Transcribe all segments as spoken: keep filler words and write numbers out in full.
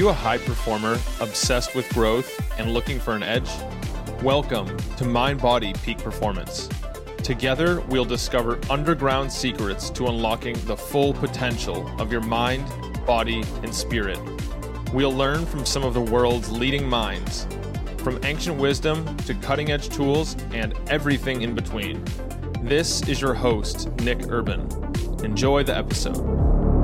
you a high performer obsessed with growth and looking for an edge? Welcome to Mind Body Peak Performance. Together, we'll discover underground secrets to unlocking the full potential of your mind, body, and spirit. We'll learn from some of the world's leading minds, from ancient wisdom to cutting-edge tools and everything in between. This is your host, Nick Urban. Enjoy the episode.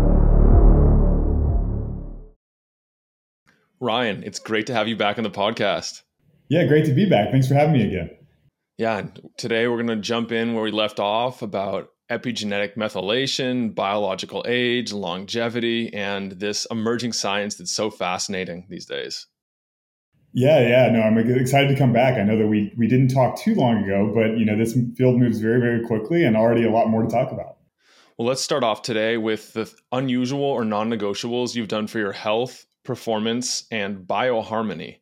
Ryan, it's great to have you back on the podcast. Yeah, great to be back. Thanks for having me again. Yeah, and today we're going to jump in where we left off about epigenetic methylation, biological age, longevity, and this emerging science that's so fascinating these days. Yeah, yeah, no, I'm excited to come back. I know that we we didn't talk too long ago, but you know, this field moves very, very quickly and already a lot more to talk about. Well, let's start off today with the unusual or non-negotiables you've done for your health, performance, and bioharmony.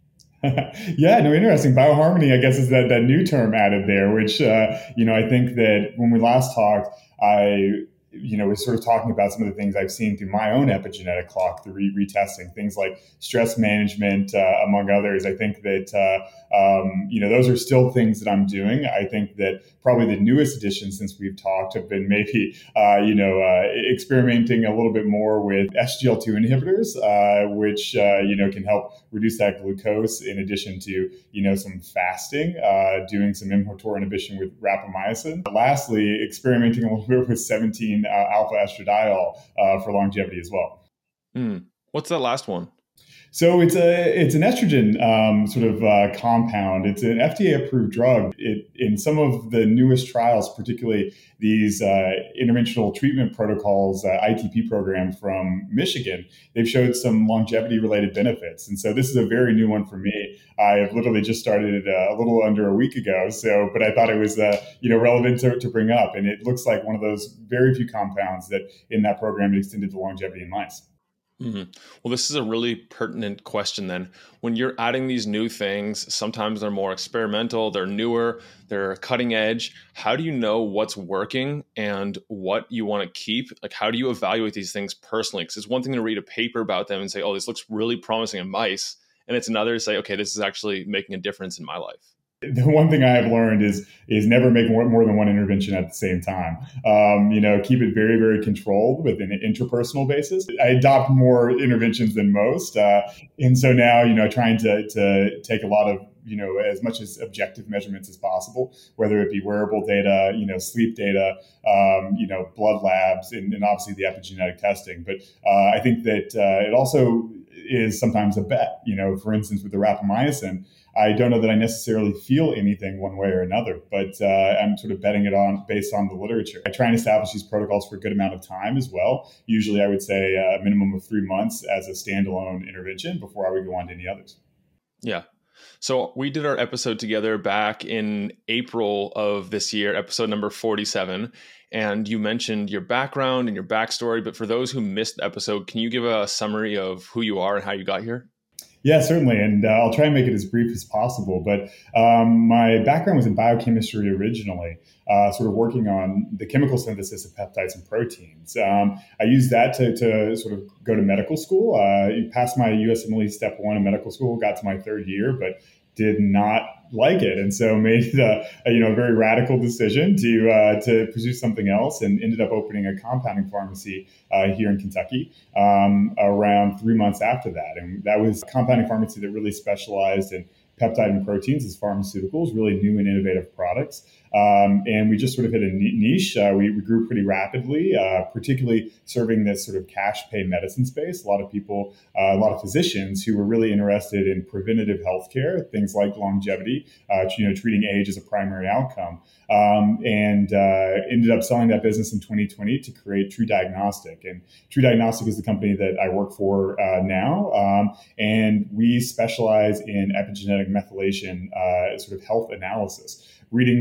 Yeah, no, interesting. Bioharmony, I guess, is that, that new term added there, which, uh, you know, I think that when we last talked, I, you know, was sort of talking about some of the things I've seen through my own epigenetic clock, through re- retesting, things like stress management, uh, among others. I think that, uh, um, you know, those are still things that I'm doing. I think that probably the newest additions since we've talked have been maybe, uh, you know, uh, experimenting a little bit more with S G L two inhibitors, uh, which, uh, you know, can help reduce that glucose in addition to, you know, some fasting, uh, doing some mTOR inhibition with rapamycin. Lastly, experimenting a little bit with seventeen uh, alpha estradiol uh, for longevity as well. Mm. What's that last one? So it's a it's an estrogen um, sort of uh, compound. It's an F D A approved drug. It, in some of the newest trials, particularly these uh, interventional treatment protocols, uh, I T P program from Michigan, they've showed some longevity related benefits. And so this is a very new one for me. I have literally just started it uh, a little under a week ago. So, but I thought it was uh, you know relevant to, to bring up. And it looks like one of those very few compounds that in that program extended the longevity in mice. Mm-hmm. Well, this is a really pertinent question then. When you're adding these new things, sometimes they're more experimental, they're newer, they're cutting edge. How do you know what's working and what you want to keep? Like, how do you evaluate these things personally? Because it's one thing to read a paper about them and say, oh, this looks really promising in mice. And it's another to say, okay, this is actually making a difference in my life. The one thing I have learned is is never make more, more than one intervention at the same time. Um, you know, keep it very, very controlled with an interpersonal basis. I adopt more interventions than most. Uh, and so now, you know, trying to, to take a lot of, you know, as much as objective measurements as possible, whether it be wearable data, you know, sleep data, um, you know, blood labs, and, and obviously the epigenetic testing. But uh, I think that uh, it also is sometimes a bet. You know, for instance, with the rapamycin, I don't know that I necessarily feel anything one way or another, but uh, I'm sort of betting it on based on the literature. I try and establish these protocols for a good amount of time as well. Usually I would say a minimum of three months as a standalone intervention before I would go on to any others. Yeah. So we did our episode together back in April of this year, episode number forty-seven. And you mentioned your background and your backstory. But for those who missed the episode, can you give a summary of who you are and how you got here? Yeah, certainly. And uh, I'll try and make it as brief as possible. But um, my background was in biochemistry originally, uh, sort of working on the chemical synthesis of peptides and proteins. Um, I used that to, to sort of go to medical school. Uh, passed my U S M L E step one in medical school, got to my third year, but did not like it, and so made a, a you know a very radical decision to uh, to pursue something else, and ended up opening a compounding pharmacy uh, here in Kentucky um, around three months after that, and that was a compounding pharmacy that really specialized in peptide and proteins as pharmaceuticals, really new and innovative products. Um, and we just sort of hit a niche. Uh, we, we grew pretty rapidly, uh, particularly serving this sort of cash pay medicine space. A lot of people, uh, a lot of physicians who were really interested in preventative healthcare, things like longevity, uh, you know, treating age as a primary outcome. Um, and uh, ended up selling that business in twenty twenty to create True Diagnostic. And True Diagnostic is the company that I work for uh, now. Um, and we specialize in epigenetic methylation, uh, sort of health analysis, reading those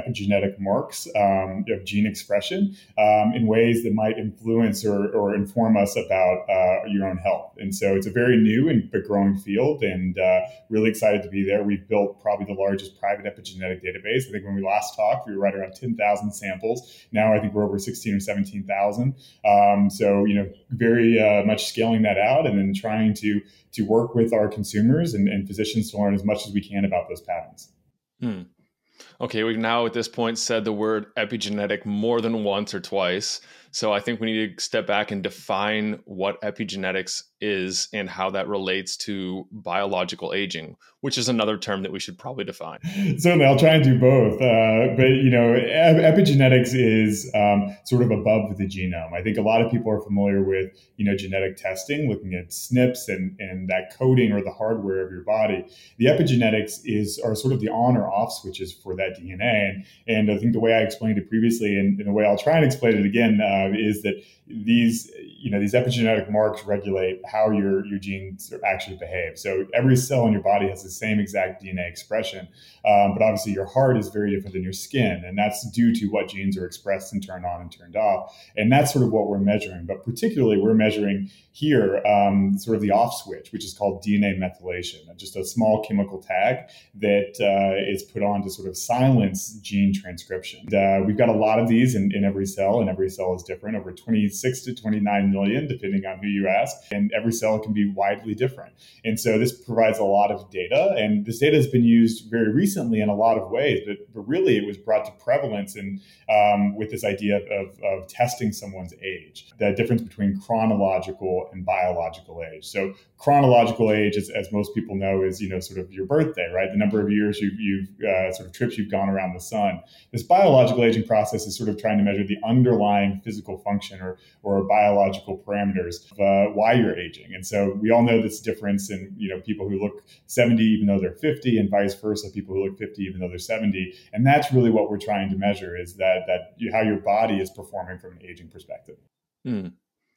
epigenetic marks um, of gene expression um, in ways that might influence or, or inform us about uh, your own health. And so it's a very new and but growing field, and uh, really excited to be there. We've built probably the largest private epigenetic database. I think when we last talked, we were right around ten thousand samples. Now I think we're over sixteen or seventeen thousand. Um, so, you know, very uh, much scaling that out, and then trying to to work with our consumers and, and physicians to learn as much as we can about those patterns. Hmm. Okay, we've now at this point said the word epigenetic more than once or twice. So I think we need to step back and define what epigenetics is and how that relates to biological aging, which is another term that we should probably define. Certainly, I'll try and do both. Uh, but, you know, epigenetics is um, sort of above the genome. I think a lot of people are familiar with, you know, genetic testing, looking at S N Ps and, and that coding or the hardware of your body. The epigenetics is are sort of the on or off switches for that D N A. And, and I think the way I explained it previously, and, and the way I'll try and explain it again, uh, is that these, you know, these epigenetic marks regulate how your, your genes actually behave. So every cell in your body has the same exact D N A expression, um, but obviously your heart is very different than your skin, and that's due to what genes are expressed and turned on and turned off. And that's sort of what we're measuring. But particularly, we're measuring here um, sort of the off switch, which is called D N A methylation, just a small chemical tag that uh, is put on to sort of silence gene transcription. And, uh, we've got a lot of these in, in every cell, and every cell is different, over twenty-six to twenty-nine million, depending on who you ask. And every cell can be widely different. And so this provides a lot of data, and this data has been used very recently in a lot of ways, but, but really it was brought to prevalence in, um, with this idea of, of testing someone's age, the difference between chronological and biological age. So chronological age, as, as most people know, is, you know, sort of your birthday, right? The number of years you've, you've uh, sort of trips you've gone around the sun. This biological aging process is sort of trying to measure the underlying physical function or, or biological parameters of uh, why you're aging. And so we all know this difference in, you know, people who look seventy even though they're fifty, and vice versa, people who look fifty even though they're seventy. And that's really what we're trying to measure, is that, that you, how your body is performing from an aging perspective. Hmm.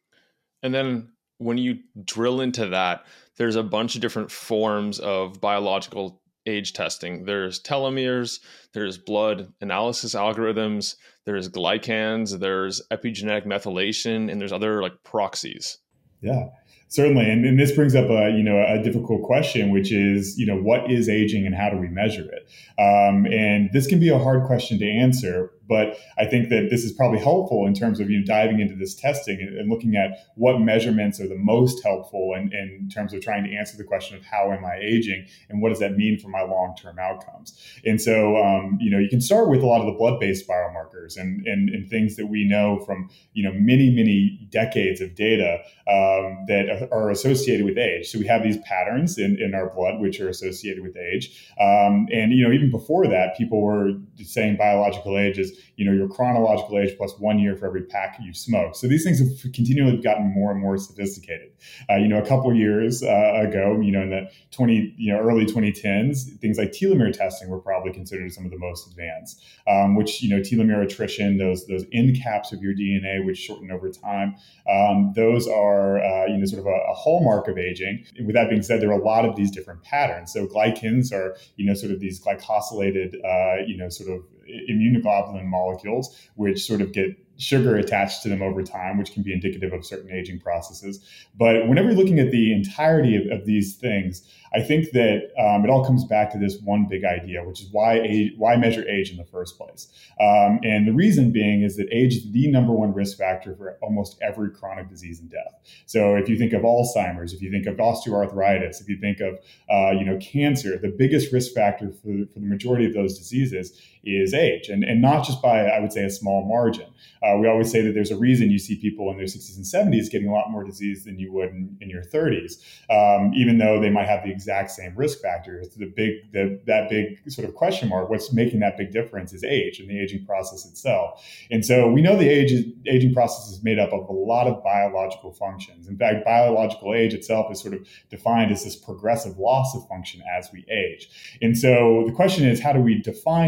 And then when you drill into that, there's a bunch of different forms of biological age testing. There's telomeres, there's blood analysis algorithms, there's glycans, there's epigenetic methylation, and there's other like proxies. Yeah, certainly. And, and this brings up a, you know, a difficult question, which is, you know, what is aging and how do we measure it? Um, and this can be a hard question to answer, but I think that this is probably helpful in terms of, you know, diving into this testing and, and looking at what measurements are the most helpful in, in terms of trying to answer the question of how am I aging and what does that mean for my long-term outcomes. And so, um, you know, you can start with a lot of the blood-based biomarkers and, and, and things that we know from, you know, many, many decades of data um, that are associated with age. So we have these patterns in, in our blood, which are associated with age. Um, and, you know, even before that, people were saying biological age is, you know, your chronological age plus one year for every pack you smoke. So these things have continually gotten more and more sophisticated. Uh, you know, a couple of years uh, ago, you know, in the twenty, you know, early twenty tens, things like telomere testing were probably considered some of the most advanced, um, which, you know, telomere attrition, those those end caps of your D N A, which shorten over time, um, those are, uh, you know, sort of a, a hallmark of aging. With that being said, there are a lot of these different patterns. So glycans are, you know, sort of these glycosylated, uh, you know, sort of immunoglobulin molecules, which sort of get sugar attached to them over time, which can be indicative of certain aging processes. But whenever you're looking at the entirety of, of these things, I think that um, it all comes back to this one big idea, which is why age, why measure age in the first place. Um, and the reason being is that age is the number one risk factor for almost every chronic disease and death. So if you think of Alzheimer's, if you think of osteoarthritis, if you think of uh, you know, cancer, the biggest risk factor for, for the majority of those diseases is age, and, and not just by, I would say, a small margin. Uh, we always say that there's a reason you see people in their sixties and seventies getting a lot more disease than you would in, in your thirties, um, even though they might have the exact same risk factors. The big, the, that big sort of question mark, what's making that big difference is age and the aging process itself. And so we know the age, aging process is made up of a lot of biological functions. In fact, biological age itself is sort of defined as this progressive loss of function as we age. And so the question is, how do we define it? And that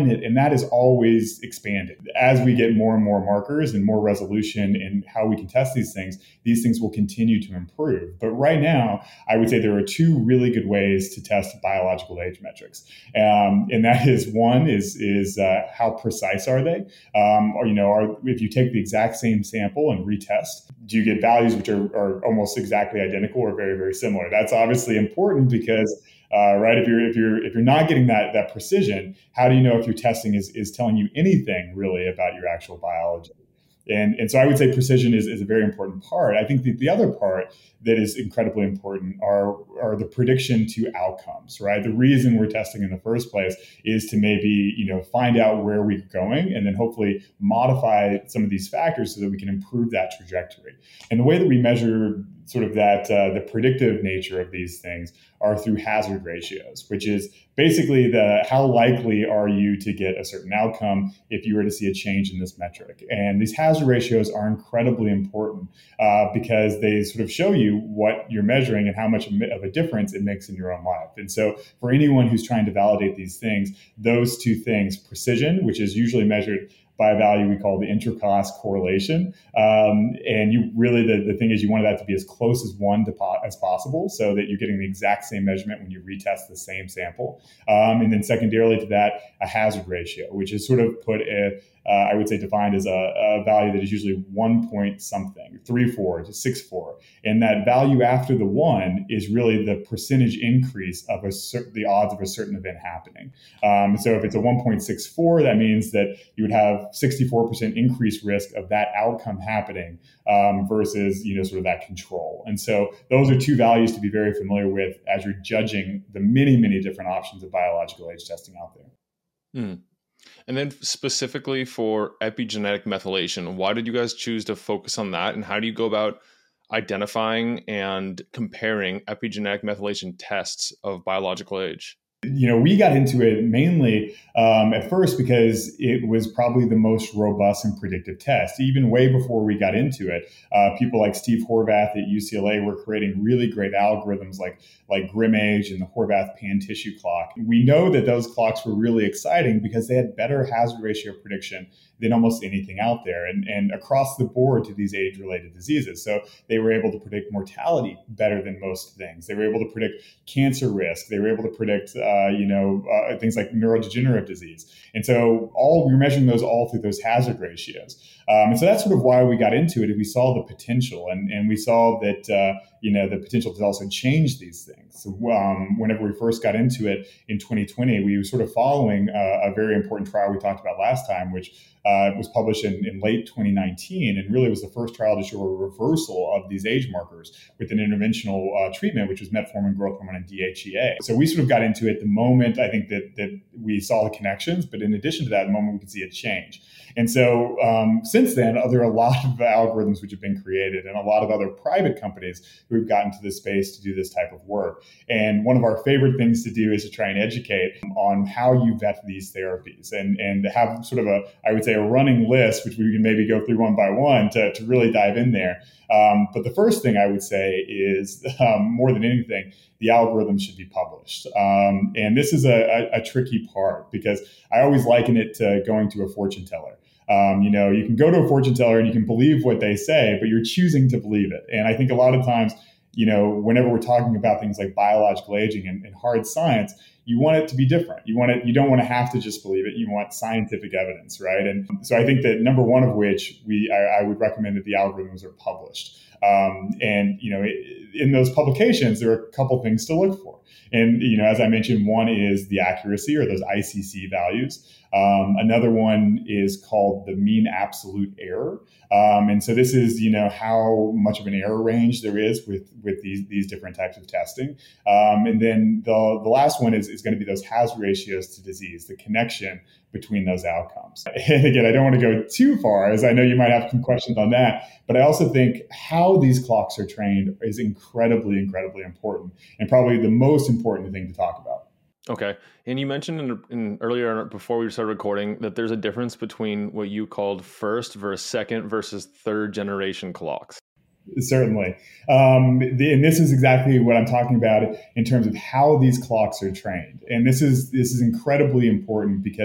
that is always expanding. As we get more and more markers and more resolution in how we can test these things, these things will continue to improve. But right now, I would say there are two really good ways to test biological age metrics. Um, and that is one is, is uh, how precise are they? Um, or, you know, are, if you take the exact same sample and retest, do you get values which are, are almost exactly identical or very, very similar? That's obviously important because Uh, right? If you're if you're if you're not getting that that precision, how do you know if your testing is is telling you anything really about your actual biology? And and so I would say precision is, is a very important part. I think that the other part that is incredibly important are are the prediction to outcomes, right? The reason we're testing in the first place is to maybe, you know, find out where we're going and then hopefully modify some of these factors so that we can improve that trajectory. And the way that we measure sort of that uh, the predictive nature of these things are through hazard ratios, which is basically the how likely are you to get a certain outcome if you were to see a change in this metric. And these hazard ratios are incredibly important uh, because they sort of show you what you're measuring and how much of a difference it makes in your own life. And so for anyone who's trying to validate these things, those two things, precision, which is usually measured by a value we call the intra-class correlation. Um, and you really, the, the thing is you want that to be as close as one to po- as possible so that you're getting the exact same measurement when you retest the same sample. Um, and then secondarily to that, a hazard ratio, which is sort of put, a, uh, I would say defined as a, a value that is usually one point something, three, four to six, four. And that value after the one is really the percentage increase of a cer- the odds of a certain event happening. Um, so if it's a one point six four, that means that you would have sixty-four percent increased risk of that outcome happening um, versus, you know, sort of that control. And so those are two values to be very familiar with as you're judging the many, many different options of biological age testing out there. Hmm. And then specifically for epigenetic methylation, why did you guys choose to focus on that? And how do you go about identifying and comparing epigenetic methylation tests of biological age? You know, we got into it mainly um, at first because it was probably the most robust and predictive test. Even way before we got into it, uh, people like Steve Horvath at U C L A were creating really great algorithms like like GrimAge and the Horvath Pan Tissue Clock. We know that those clocks were really exciting because they had better hazard ratio prediction than almost anything out there, and, and across the board to these age-related diseases. So they were able to predict mortality better than most things. They were able to predict cancer risk. They were able to predict, uh, you know, uh, things like neurodegenerative disease. And so all we were measuring those all through those hazard ratios. Um, and so that's sort of why we got into it. We saw the potential, and, and we saw that, uh, you know, the potential to also change these things. So, um, whenever we first got into it in twenty twenty, we were sort of following a, a very important trial we talked about last time, which uh, was published in, in late twenty nineteen, and really was the first trial to show a reversal of these age markers with an interventional uh, treatment, which was metformin, growth hormone, and D H E A. So we sort of got into it the moment, I think, that, that we saw the connections, but in addition to that, the moment we could see a change. And so um, since then, uh, there are a lot of algorithms which have been created and a lot of other private companies who have gotten to this space to do this type of work. And one of our favorite things to do is to try and educate on how you vet these therapies and, and have sort of a, I would say, a running list, which we can maybe go through one by one to, to really dive in there. Um, but the first thing I would say is, um, more than anything, the algorithm should be published. Um, and this is a, a, a tricky part because I always liken it to going to a fortune teller. Um, you know, you can go to a fortune teller and you can believe what they say, but you're choosing to believe it. And I think a lot of times, you know, whenever we're talking about things like biological aging and, and hard science, you want it to be different. You want it, you don't want to have to just believe it. You want scientific evidence, right? And so I think that number one of which we, I, I would recommend that the algorithms are published. Um, and, you know, in those publications, there are a couple things to look for. And, you know, as I mentioned, one is the accuracy or those I C C values. Um, another one is called the mean absolute error. Um, and so this is, you know, how much of an error range there is with, with these, these different types of testing. Um, and then the, the last one is, is going to be those hazard ratios to disease, the connection between those outcomes. And again, I don't want to go too far, as I know you might have some questions on that, but I also think how these clocks are trained is incredibly, incredibly important, and probably the most important thing to talk about. Okay. And you mentioned in, in earlier, before we started recording, that there's a difference between what you called first versus second versus third generation clocks. Certainly. Um, the, and this is exactly what I'm talking about in terms of how these clocks are trained. And this is this is incredibly important because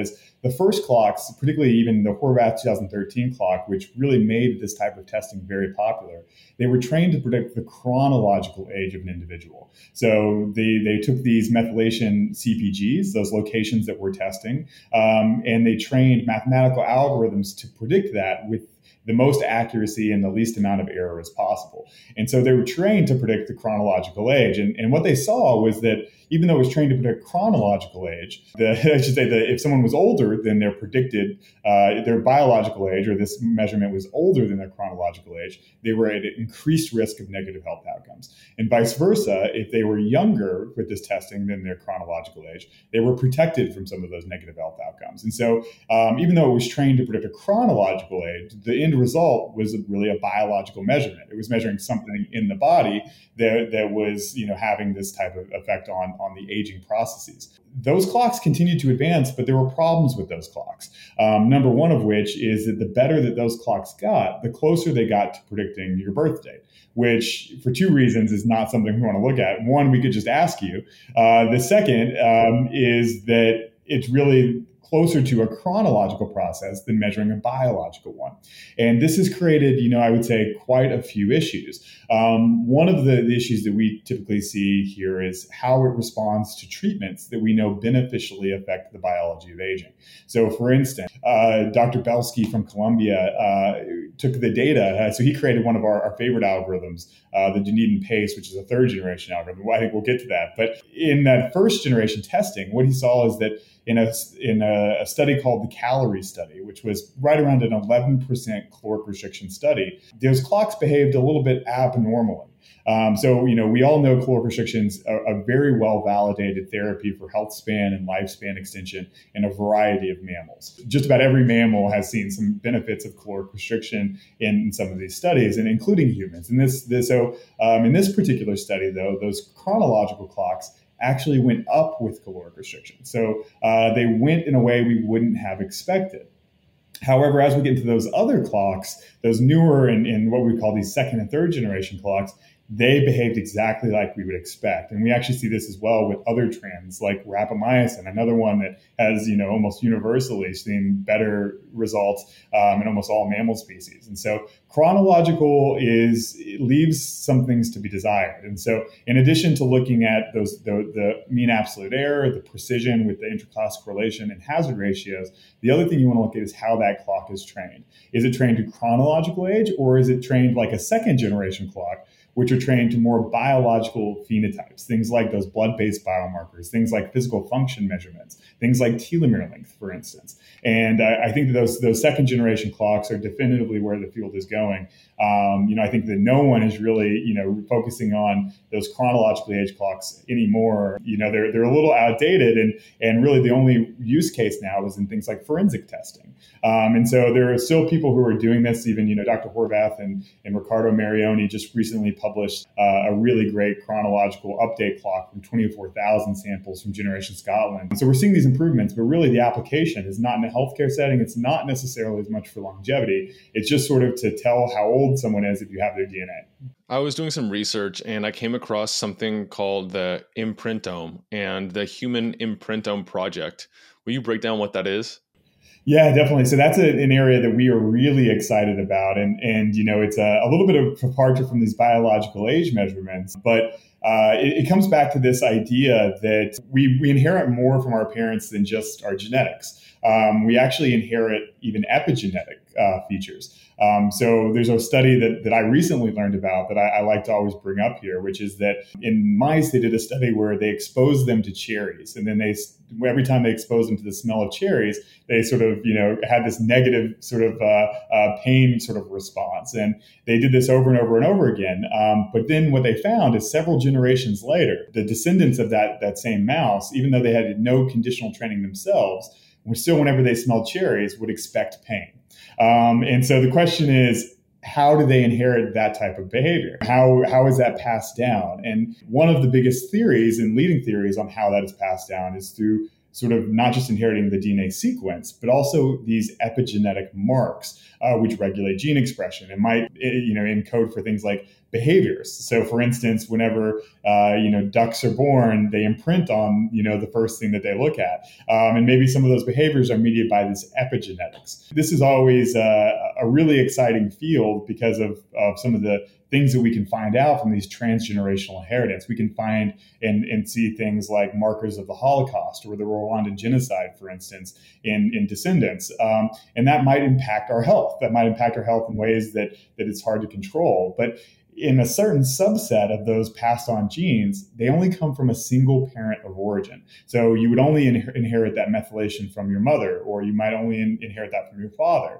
the first clocks, particularly even the Horvath two thousand thirteen clock, which really made this type of testing very popular, they were trained to predict the chronological age of an individual. So they, they took these methylation C P Gs, those locations that we're testing, um, and they trained mathematical algorithms to predict that with the most accuracy and the least amount of error as possible. And so they were trained to predict the chronological age. And, and what they saw was that even though it was trained to predict chronological age, the, I should say that if someone was older than their predicted, uh, their biological age, or this measurement was older than their chronological age, they were at increased risk of negative health outcomes. And vice versa, if they were younger with this testing than their chronological age, they were protected from some of those negative health outcomes. And so um, even though it was trained to predict a chronological age, the end result was really a biological measurement. It was measuring something in the body that, that was, you know, having this type of effect on, on the aging processes. Those clocks continued to advance, but there were problems with those clocks. Um, number one of which is that the better that those clocks got, the closer they got to predicting your birth date, which for two reasons is not something we want to look at. One, we could just ask you. Uh, the second um, is that it's really closer to a chronological process than measuring a biological one. And this has created, you know, I would say quite a few issues. Um, one of the, the issues that we typically see here is how it responds to treatments that we know beneficially affect the biology of aging. So for instance, uh, Doctor Belsky from Columbia uh, took the data. Uh, so he created one of our, our favorite algorithms, uh, the Dunedin PACE, which is a third generation algorithm. Well, I think we'll get to that. But in that first generation testing, what he saw is that in a, in a, a study called the Calorie Study, which was right around an eleven percent caloric restriction study, those clocks behaved a little bit abnormally. Um, so, you know, we all know caloric restrictions are a very well-validated therapy for health span and lifespan extension in a variety of mammals. Just about every mammal has seen some benefits of caloric restriction in, in some of these studies, and including humans. And this, this so um, in this particular study, though, those chronological clocks actually went up with caloric restriction. So uh, they went in a way we wouldn't have expected. However, as we get into those other clocks, those newer and, and what we call these second and third generation clocks, they behaved exactly like we would expect. And we actually see this as well with other trends like rapamycin, another one that has, you know, almost universally seen better results um, in almost all mammal species. And so chronological is, it leaves some things to be desired. And so in addition to looking at those, the, the mean absolute error, the precision with the interclass correlation and hazard ratios, the other thing you want to look at is how that clock is trained. Is it trained to chronological age, or is it trained like a second generation clock, which are trained to more biological phenotypes, things like those blood-based biomarkers, things like physical function measurements, things like telomere length, for instance. And I, I think that those those second generation clocks are definitively where the field is going. Um, you know, I think that no one is really, you know, focusing on those chronologically aged clocks anymore. You know, they're they're a little outdated, and and really the only use case now is in things like forensic testing. Um, and so there are still people who are doing this. Even, you know, Doctor Horvath and, and Riccardo Marioni just recently published uh, a really great chronological update clock from twenty-four thousand samples from Generation Scotland. And so we're seeing these improvements, but really the application is not in a healthcare setting. It's not necessarily as much for longevity. It's just sort of to tell how old someone is if you have their D N A. I was doing some research and I came across something called the Imprintome and the Human Imprintome Project. Will you break down what that is? Yeah, definitely. So that's a, an area that we are really excited about. And, and you know, it's a, a little bit of departure from these biological age measurements, but uh, it, it comes back to this idea that we, we inherit more from our parents than just our genetics. Um, we actually inherit even epigenetic uh, features. Um, so there's a study that, that I recently learned about that I, I like to always bring up here, which is that in mice, they did a study where they exposed them to cherries. And then they, every time they exposed them to the smell of cherries, they sort of, you know, had this negative sort of uh, uh, pain sort of response. And they did this over and over and over again. Um, but then what they found is several generations later, the descendants of that, that same mouse, even though they had no conditional training themselves, still whenever they smelled cherries would expect pain. Um, and so the question is, how do they inherit that type of behavior? How how is that passed down? And one of the biggest theories and leading theories on how that is passed down is through sort of not just inheriting the D N A sequence, but also these epigenetic marks, uh, which regulate gene expression and might, you know, encode for things like behaviors. So, for instance, whenever uh, you know ducks are born, they imprint on you know the first thing that they look at, um, and maybe some of those behaviors are mediated by this epigenetics. This is always uh, a really exciting field because of, of some of the things that we can find out from these transgenerational inheritance. We can find and, and see things like markers of the Holocaust or the Rwandan genocide, for instance, in, in descendants. Um, and that might impact our health. That might impact our health in ways that, that it's hard to control. But in a certain subset of those passed on genes, they only come from a single parent of origin. So you would only in- inherit that methylation from your mother, or you might only in- inherit that from your father.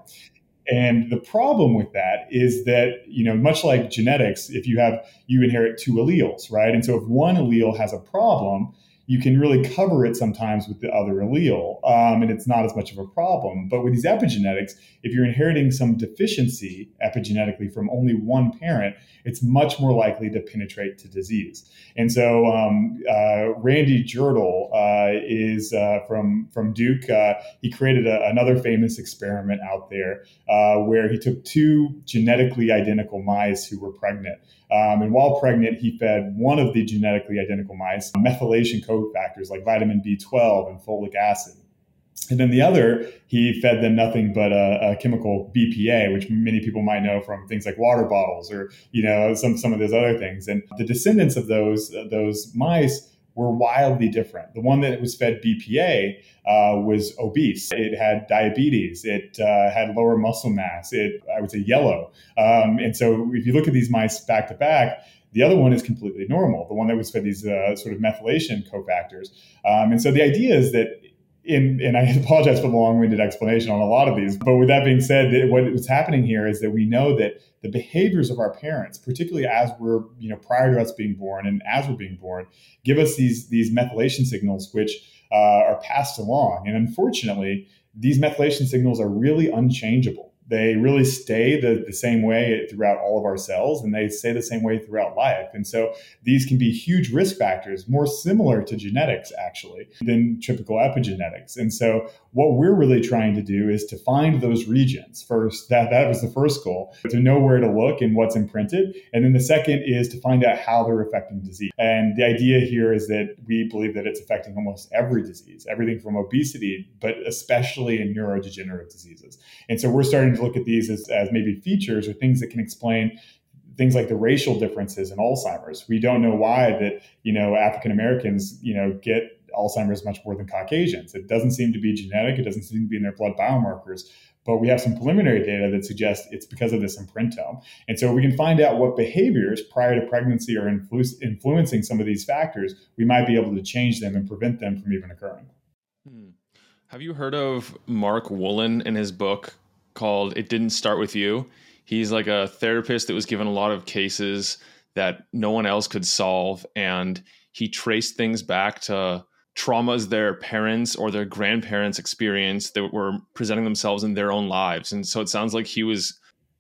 And the problem with that is that, you know, much like genetics, if you have, you inherit two alleles, right? And so if one allele has a problem, you can really cover it sometimes with the other allele, um, and it's not as much of a problem. But with these epigenetics, if you're inheriting some deficiency epigenetically from only one parent, it's much more likely to penetrate to disease. And so um, uh, Randy Jirtle uh, is uh, from, from Duke. Uh, he created a, another famous experiment out there uh, where he took two genetically identical mice who were pregnant. Um, and while pregnant, he fed one of the genetically identical mice methylation cofactors like vitamin B twelve and folic acid. And then the other, he fed them nothing but a, a chemical B P A, which many people might know from things like water bottles or, you know, some, some of those other things. And the descendants of those, uh, those mice were wildly different. The one that was fed B P A uh, was obese. It had diabetes. It uh, had lower muscle mass. It, I would say, yellow. Um, and so if you look at these mice back to back, the other one is completely normal. The one that was fed these uh, sort of methylation cofactors. Um, and so the idea is that In, and I apologize for the long-winded explanation on a lot of these, but with that being said, what was happening here is that we know that the behaviors of our parents, particularly as we're, you know, prior to us being born and as we're being born, give us these, these methylation signals which uh, are passed along. And unfortunately, these methylation signals are really unchangeable. They really stay the, the same way throughout all of our cells, and they stay the same way throughout life. And so these can be huge risk factors, more similar to genetics, actually, than typical epigenetics. And so what we're really trying to do is to find those regions first. That, that was the first goal, to know where to look and what's imprinted. And then the second is to find out how they're affecting disease. And the idea here is that we believe that it's affecting almost every disease, everything from obesity, but especially in neurodegenerative diseases. And so we're starting to look at these as, as maybe features or things that can explain things like the racial differences in Alzheimer's. We don't know why that, you know, African Americans, you know, get Alzheimer's much more than Caucasians. It doesn't seem to be genetic. It doesn't seem to be in their blood biomarkers. But we have some preliminary data that suggests it's because of this imprintome. And so we can find out what behaviors prior to pregnancy are influ- influencing some of these factors. We might be able to change them and prevent them from even occurring. Hmm. Have you heard of Mark Woolen in his book called It Didn't Start With You? He's like a therapist that was given a lot of cases that no one else could solve. And he traced things back to traumas their parents or their grandparents experienced that were presenting themselves in their own lives. And so it sounds like he was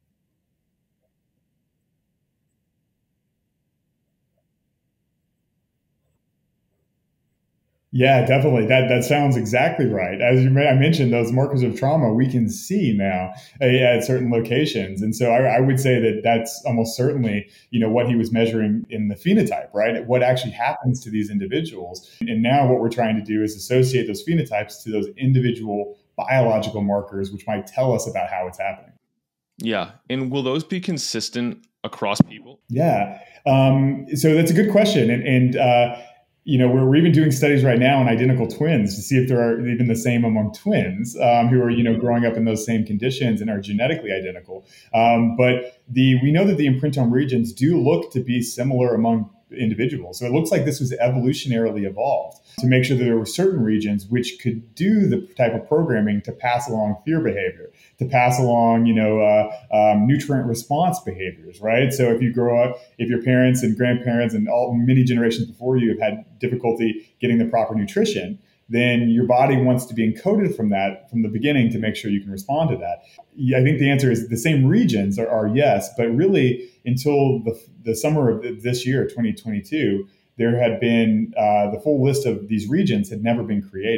Yeah, definitely. That that sounds exactly right. As you may, I mentioned, those markers of trauma we can see now uh, at certain locations, and so I, I would say that that's almost certainly, you know, what he was measuring in the phenotype, right? What actually happens to these individuals, and now what we're trying to do is associate those phenotypes to those individual biological markers, which might tell us about how it's happening. Yeah, and will those be consistent across people? Yeah, um, so that's a good question, and and. Uh, You know, we're, we're even doing studies right now on identical twins to see if there are even the same among twins um, who are, you know, growing up in those same conditions and are genetically identical. Um, but the we know that the imprintome regions do look to be similar among individuals. So it looks like this was evolutionarily evolved to make sure that there were certain regions which could do the type of programming to pass along fear behavior, to pass along, you know, uh, um, nutrient response behaviors, right? So if you grow up, if your parents and grandparents and all many generations before you have had difficulty getting the proper nutrition, then your body wants to be encoded from that from the beginning to make sure you can respond to that. I think the answer is the same regions are, are yes, but really until the, the summer of this year, twenty twenty-two, there had been uh, the full list of these regions had never been created.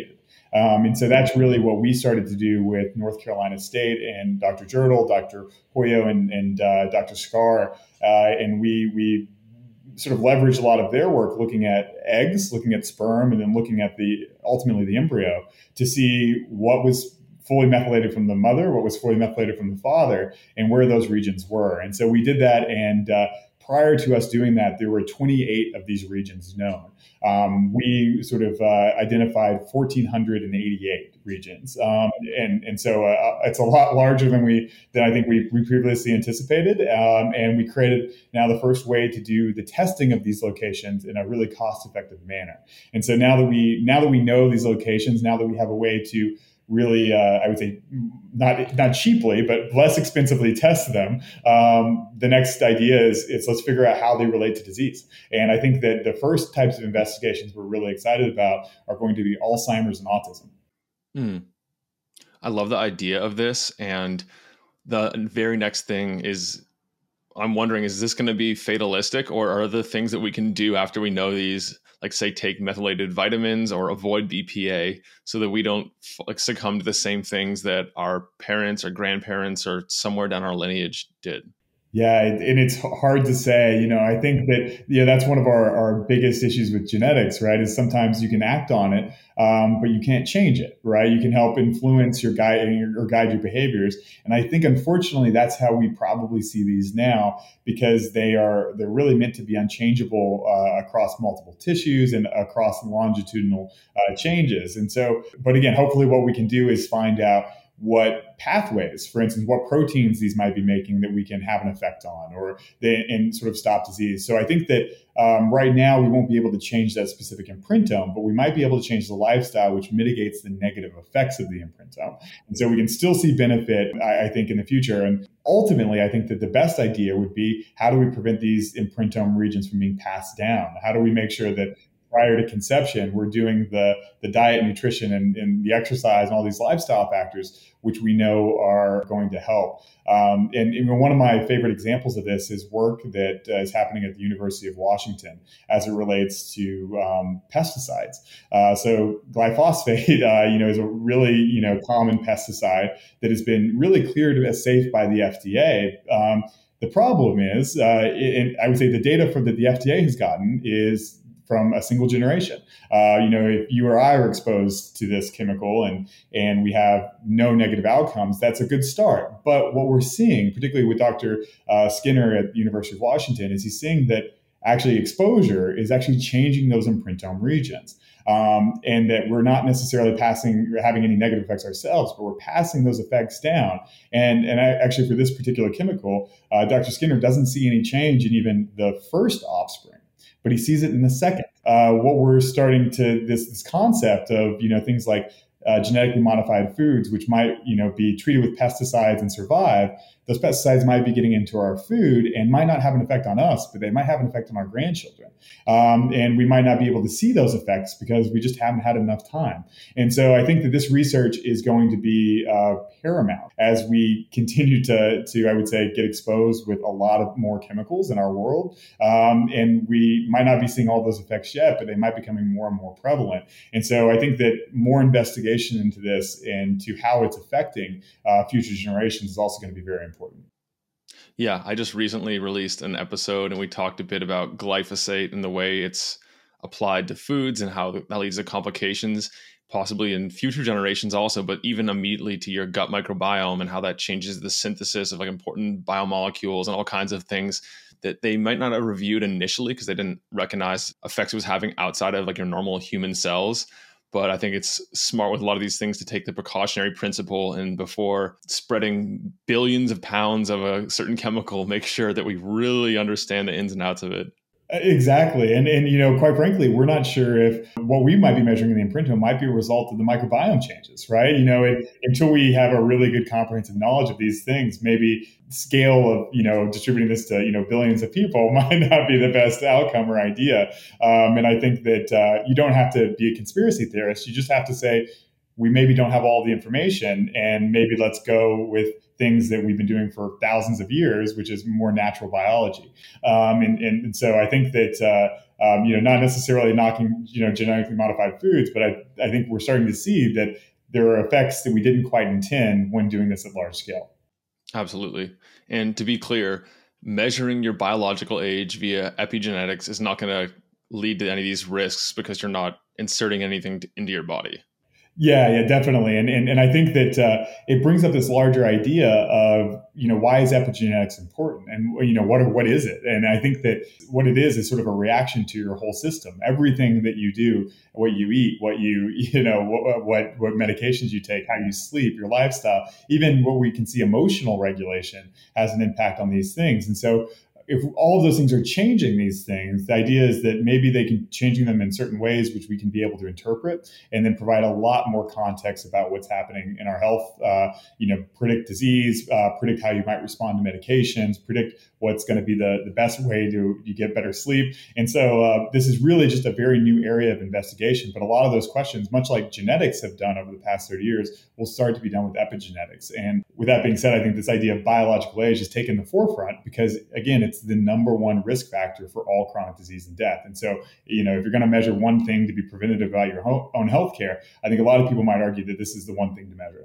Um, and so that's really what we started to do with North Carolina State and Doctor Jerdal, Doctor Hoyo, and, and uh, Doctor Scar. Uh, and we, we sort of leveraged a lot of their work looking at eggs, looking at sperm, and then looking at the ultimately the embryo to see what was fully methylated from the mother, what was fully methylated from the father, and where those regions were. And so we did that. And uh, prior to us doing that, there were twenty-eight of these regions known. Um, we sort of uh, identified one thousand four hundred eighty-eight regions. Um, and, and so uh, it's a lot larger than we than I think we, we previously anticipated. Um, and we created now the first way to do the testing of these locations in a really cost-effective manner. And so now that we now that we know these locations, now that we have a way to really, uh, I would say, not not cheaply, but less expensively test them. Um, the next idea is, is let's figure out how they relate to disease. And I think that the first types of investigations we're really excited about are going to be Alzheimer's and autism. Mm. I love the idea of this. And the very next thing is, I'm wondering, is this going to be fatalistic, or are there things that we can do after we know these, like say take methylated vitamins or avoid B P A, so that we don't like succumb to the same things that our parents or grandparents or somewhere down our lineage did? Yeah, and it's hard to say. You know, I think that yeah, that's one of our, our biggest issues with genetics, right? Is sometimes you can act on it, um, but you can't change it, right? You can help influence your guide or guide your behaviors, and I think unfortunately that's how we probably see these now, because they are they're really meant to be unchangeable uh, across multiple tissues and across longitudinal uh, changes. And so, but again, hopefully, what we can do is find out what pathways, for instance, what proteins these might be making that we can have an effect on, or they, and sort of stop disease. So I think that um, right now we won't be able to change that specific imprintome, but we might be able to change the lifestyle, which mitigates the negative effects of the imprintome. And so we can still see benefit, I, I think, in the future. And ultimately, I think that the best idea would be, how do we prevent these imprintome regions from being passed down? How do we make sure that prior to conception, we're doing the, the diet, nutrition, and, and the exercise and all these lifestyle factors, which we know are going to help. Um, and, and one of my favorite examples of this is work that uh, is happening at the University of Washington as it relates to um, pesticides. Uh, so glyphosate, uh, you know, is a really, you know, common pesticide that has been really cleared as safe by the F D A. Um, the problem is, uh, and I would say the data from that the F D A has gotten is from a single generation. Uh, you know, if you or I are exposed to this chemical and and we have no negative outcomes, that's a good start. But what we're seeing, particularly with Doctor Uh, Skinner at the University of Washington, is he's seeing that actually exposure is actually changing those imprintome regions. Um, and that we're not necessarily passing or having any negative effects ourselves, but we're passing those effects down. And, and I, actually, for this particular chemical, uh, Doctor Skinner doesn't see any change in even the first offspring, but he sees it in the second. Uh, what we're starting to this this concept of, you know, things like uh, genetically modified foods, which might, you know, be treated with pesticides and survive. Those pesticides might be getting into our food and might not have an effect on us, but they might have an effect on our grandchildren. Um, and we might not be able to see those effects because we just haven't had enough time. And so I think that this research is going to be uh, paramount as we continue to, to, I would say, get exposed with a lot of more chemicals in our world. Um, and we might not be seeing all those effects yet, but they might be becoming more and more prevalent. And so I think that more investigation into this and to how it's affecting uh, future generations is also going to be very important. Yeah, I just recently released an episode and we talked a bit about glyphosate and the way it's applied to foods and how that leads to complications, possibly in future generations also, but even immediately to your gut microbiome and how that changes the synthesis of like important biomolecules and all kinds of things that they might not have reviewed initially because they didn't recognize effects it was having outside of like your normal human cells. But I think it's smart with a lot of these things to take the precautionary principle and before spreading billions of pounds of a certain chemical, make sure that we really understand the ins and outs of it. Exactly. And, and, you know, quite frankly, we're not sure if what we might be measuring in the imprintome might be a result of the microbiome changes, right? You know, it, until we have a really good comprehensive knowledge of these things, maybe scale of, you know, distributing this to, you know, billions of people might not be the best outcome or idea. Um, and I think that uh, you don't have to be a conspiracy theorist. You just have to say, we maybe don't have all the information and maybe let's go with things that we've been doing for thousands of years, which is more natural biology. Um, and, and, and so I think that uh, um, you know, not necessarily knocking, you know, genetically modified foods, but I, I think we're starting to see that there are effects that we didn't quite intend when doing this at large scale. Absolutely. And to be clear, measuring your biological age via epigenetics is not going to lead to any of these risks because you're not inserting anything to, into your body. Yeah, yeah, definitely. And and, and I think that uh, it brings up this larger idea of, you know, why is epigenetics important? And, you know, what what is it? And I think that what it is is sort of a reaction to your whole system. Everything that you do, what you eat, what you, you know, what what, what medications you take, how you sleep, your lifestyle, even what we can see emotional regulation has an impact on these things. And so if all of those things are changing these things, the idea is that maybe they can changing them in certain ways, which we can be able to interpret and then provide a lot more context about what's happening in our health, uh, you know, predict disease, uh, predict how you might respond to medications, predict what's going to be the, the best way to you get better sleep. And so uh, this is really just a very new area of investigation. But a lot of those questions, much like genetics have done over the past thirty years, will start to be done with epigenetics. And with that being said, I think this idea of biological age has taken the forefront because, again, it's the number one risk factor for all chronic disease and death. And so, you know, if you're going to measure one thing to be preventative about your own healthcare, I think a lot of people might argue that this is the one thing to measure.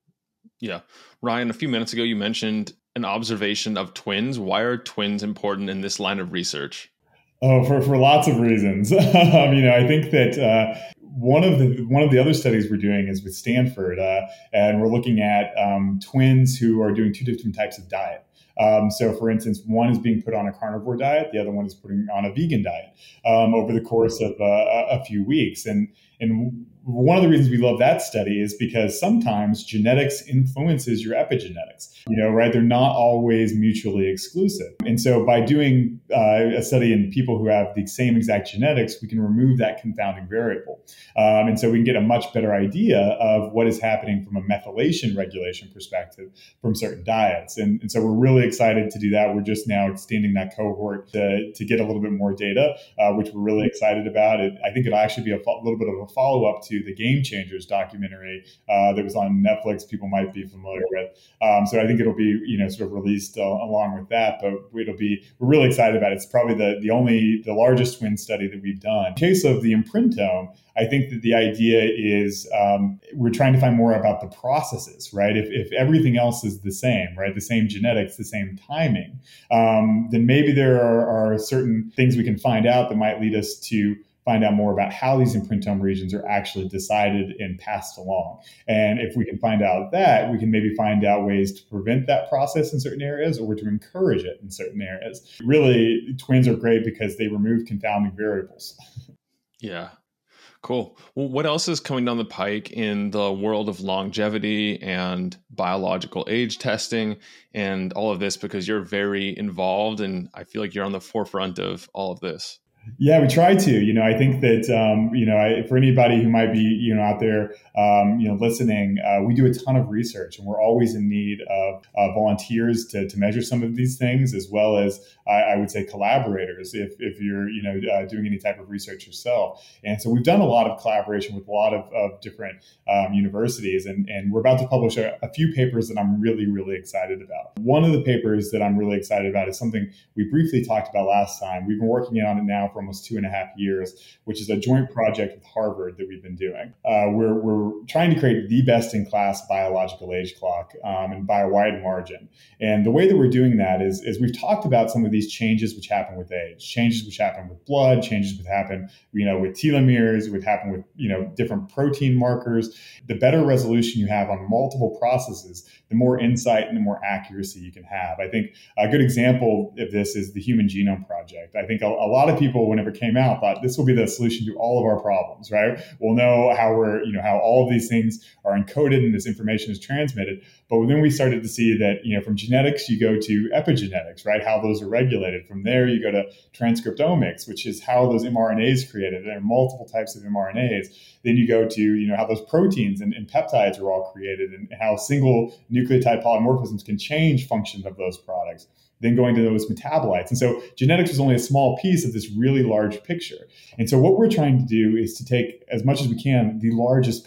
Yeah. Ryan, a few minutes ago, you mentioned an observation of twins. Why are twins important in this line of research? Oh, for, for lots of reasons. um, you know, I think that uh, one of the one of the other studies we're doing is with Stanford, uh, and we're looking at um, twins who are doing two different types of diet. Um, so, for instance, one is being put on a carnivore diet, the other one is putting on a vegan diet um, over the course of uh, a few weeks. And and one of the reasons we love that study is because sometimes genetics influences your epigenetics. You know, right? They're not always mutually exclusive. And so by doing uh, a study in people who have the same exact genetics, we can remove that confounding variable. Um, and so we can get a much better idea of what is happening from a methylation regulation perspective from certain diets. And, and so we're really excited to do that. We're just now extending that cohort to, to get a little bit more data, uh, which we're really excited about. It, I think it'll actually be a fo- little bit of a follow-up to the Game Changers documentary uh, that was on Netflix. People might be familiar with. Um, so I think it'll be, you know, sort of released uh, along with that, but it'll be, we're really excited about it. It's probably the, the only, the largest twin study that we've done. In the case of the imprintome, I think that the idea is um, we're trying to find more about the processes, right? If, if everything else is the same, right? The same genetics, the same timing, um, then maybe there are, are certain things we can find out that might lead us to find out more about how these imprintome regions are actually decided and passed along. And if we can find out that, we can maybe find out ways to prevent that process in certain areas or to encourage it in certain areas. Really, twins are great because they remove confounding variables. Yeah. Cool. Well, what else is coming down the pike in the world of longevity and biological age testing and all of this? Because you're very involved and I feel like you're on the forefront of all of this. Yeah, we try to. You know, I think that um, you know, I, for anybody who might be you know out there, um, you know, listening, uh, we do a ton of research, and we're always in need of uh, volunteers to to measure some of these things, as well as I, I would say collaborators if if you're you know uh, doing any type of research yourself. And so we've done a lot of collaboration with a lot of, of different um, universities, and and we're about to publish a, a few papers that I'm really really excited about. One of the papers that I'm really excited about is something we briefly talked about last time. We've been working on it now for almost two and a half years, which is a joint project with Harvard that we've been doing. Uh, we're, we're trying to create the best in class biological age clock um, and by a wide margin. And the way that we're doing that is, is we've talked about some of these changes which happen with age, changes which happen with blood, changes which happen, you know, with telomeres, would happen with, you know, different protein markers. The better resolution you have on multiple processes, the more insight and the more accuracy you can have. I think a good example of this is the Human Genome Project. I think a, a lot of people, whenever it came out, thought this will be the solution to all of our problems, right? We'll know how we're, you know, how all of these things are encoded and this information is transmitted. But then we started to see that, you know, from genetics, you go to epigenetics, right? How those are regulated. From there, you go to transcriptomics, which is how those mRNAs created. There are multiple types of mRNAs. Then you go to, you know, how those proteins and, and peptides are all created and how single nucleotide polymorphisms can change function of those products. Then going to those metabolites. And so genetics was only a small piece of this really large picture. And so what we're trying to do is to take, as much as we can, the largest picture.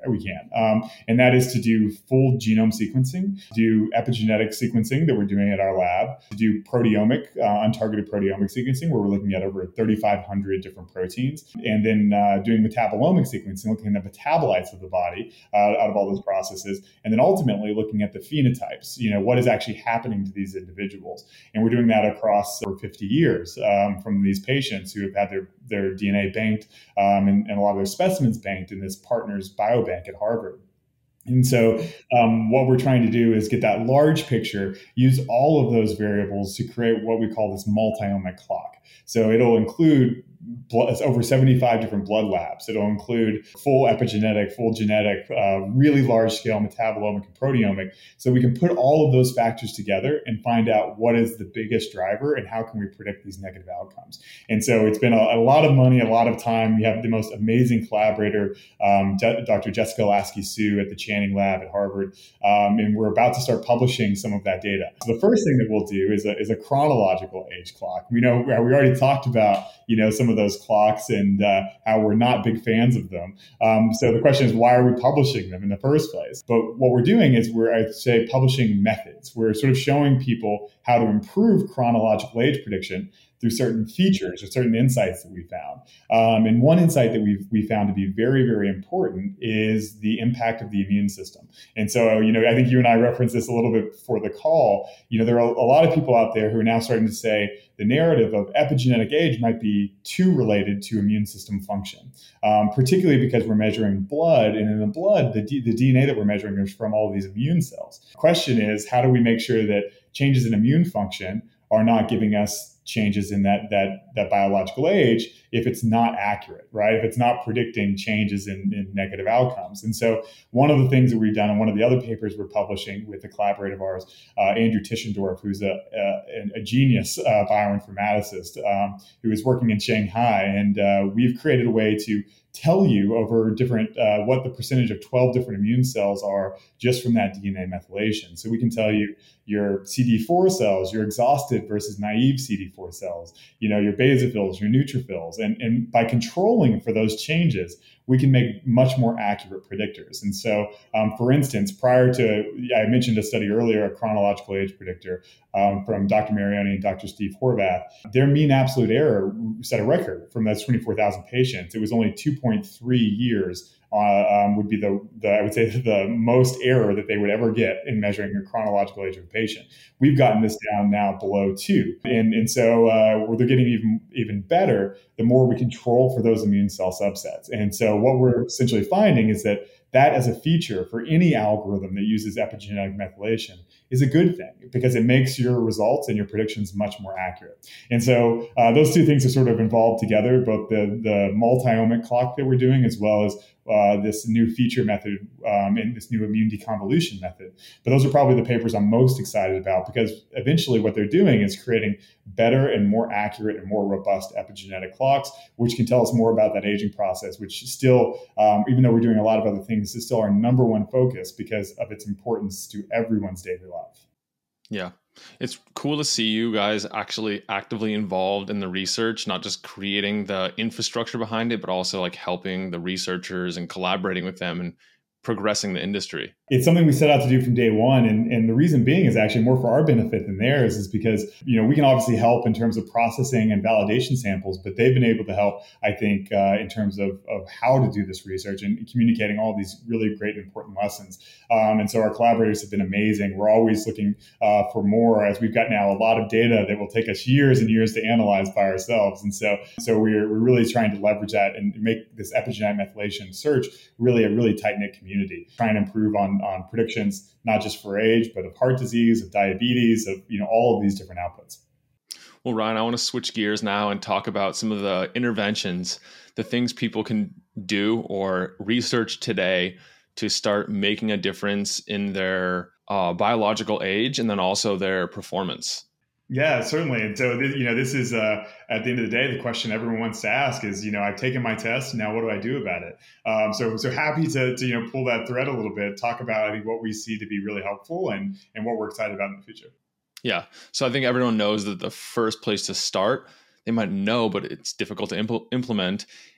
we can. Um, and that is to do full genome sequencing, do epigenetic sequencing that we're doing at our lab, to do proteomic, uh, untargeted proteomic sequencing, where we're looking at over thirty-five hundred different proteins, and then uh, doing metabolomic sequencing, looking at the metabolites of the body uh, out of all those processes, and then ultimately looking at the phenotypes, you know, what is actually happening to these individuals. And we're doing that across over fifty years um, from these patients who have had their, their D N A banked um, and, and a lot of their specimens banked in this Partners Biobank at Harvard. And so um, what we're trying to do is get that large picture, use all of those variables to create what we call this multi-omic clock. So it'll include blood, it's over seventy-five different blood labs. It'll include full epigenetic, full genetic, uh, really large scale metabolomic and proteomic. So we can put all of those factors together and find out what is the biggest driver and how can we predict these negative outcomes. And so it's been a, a lot of money, a lot of time. We have the most amazing collaborator, um, Doctor Jessica Lasky-Sue at the Channing Lab at Harvard. Um, and we're about to start publishing some of that data. So the first thing that we'll do is a, is a chronological age clock. We know we already talked about, you know, some of those clocks and uh, how we're not big fans of them. Um, so the question is, why are we publishing them in the first place? But what we're doing is we're, I'd say, publishing methods. We're sort of showing people how to improve chronological age prediction through certain features or certain insights that we found. Um, and one insight that we've we found to be very, very important is the impact of the immune system. And so, you know, I think you and I referenced this a little bit before the call. You know, there are a lot of people out there who are now starting to say the narrative of epigenetic age might be too related to immune system function, um, particularly because we're measuring blood. And in the blood, the, D- the D N A that we're measuring is from all of these immune cells. The question is, how do we make sure that changes in immune function are not giving us changes in that that that biological age if it's not accurate, right? If it's not predicting changes in, in negative outcomes. And so one of the things that we've done, and one of the other papers we're publishing with a collaborator of ours, uh, Andrew Tischendorf, who's a, a, a genius uh, bioinformaticist um, who is working in Shanghai. And uh, we've created a way to tell you over different, uh, what the percentage of twelve different immune cells are just from that D N A methylation. So we can tell you your C D four cells, your exhausted versus naive C D four cells, you know, your basophils, your neutrophils. And, and by controlling for those changes, we can make much more accurate predictors. And so, um, for instance, prior to, I mentioned a study earlier, a chronological age predictor um, from Doctor Marioni and Doctor Steve Horvath. Their mean absolute error set a record from those twenty-four thousand patients. It was only two point three years. Uh, um, would be the, the, I would say, the most error that they would ever get in measuring the chronological age of a patient. We've gotten this down now below two. And, and so uh, they're getting even, even better the more we control for those immune cell subsets. And so what we're essentially finding is that that as a feature for any algorithm that uses epigenetic methylation is a good thing because it makes your results and your predictions much more accurate. And so uh, those two things are sort of involved together, both the, the multi-omic clock that we're doing as well as uh, this new feature method um, and this new immune deconvolution method. But those are probably the papers I'm most excited about because eventually what they're doing is creating better and more accurate and more robust epigenetic clocks, which can tell us more about that aging process, which still, um, even though we're doing a lot of other things, is still our number one focus because of its importance to everyone's daily life. Yeah. It's cool to see you guys actually actively involved in the research, not just creating the infrastructure behind it, but also like helping the researchers and collaborating with them and progressing the industry. It's something we set out to do from day one. And, and the reason being is actually more for our benefit than theirs is because, you know, we can obviously help in terms of processing and validation samples, but they've been able to help, I think, uh, in terms of, of how to do this research and communicating all these really great, important lessons. Um, and so our collaborators have been amazing. We're always looking uh, for more as we've got now a lot of data that will take us years and years to analyze by ourselves. And so, so we're, we're really trying to leverage that and make this epigenetic methylation search really a really tight-knit community, trying to improve on on predictions, not just for age, but of heart disease, of diabetes, of, you know, all of these different outputs. Well, Ryan, I want to switch gears now and talk about some of the interventions, the things people can do or research today to start making a difference in their uh, biological age and then also their performance. Yeah, certainly. And so, you know, this is, uh, at the end of the day, the question everyone wants to ask is, you know, I've taken my test. Now, what do I do about it? Um, so, so happy to, to, you know, pull that thread a little bit, talk about, I think, what we see to be really helpful and, and what we're excited about in the future. Yeah. So I think everyone knows that the first place to start, they might know, but it's difficult to impl- implement,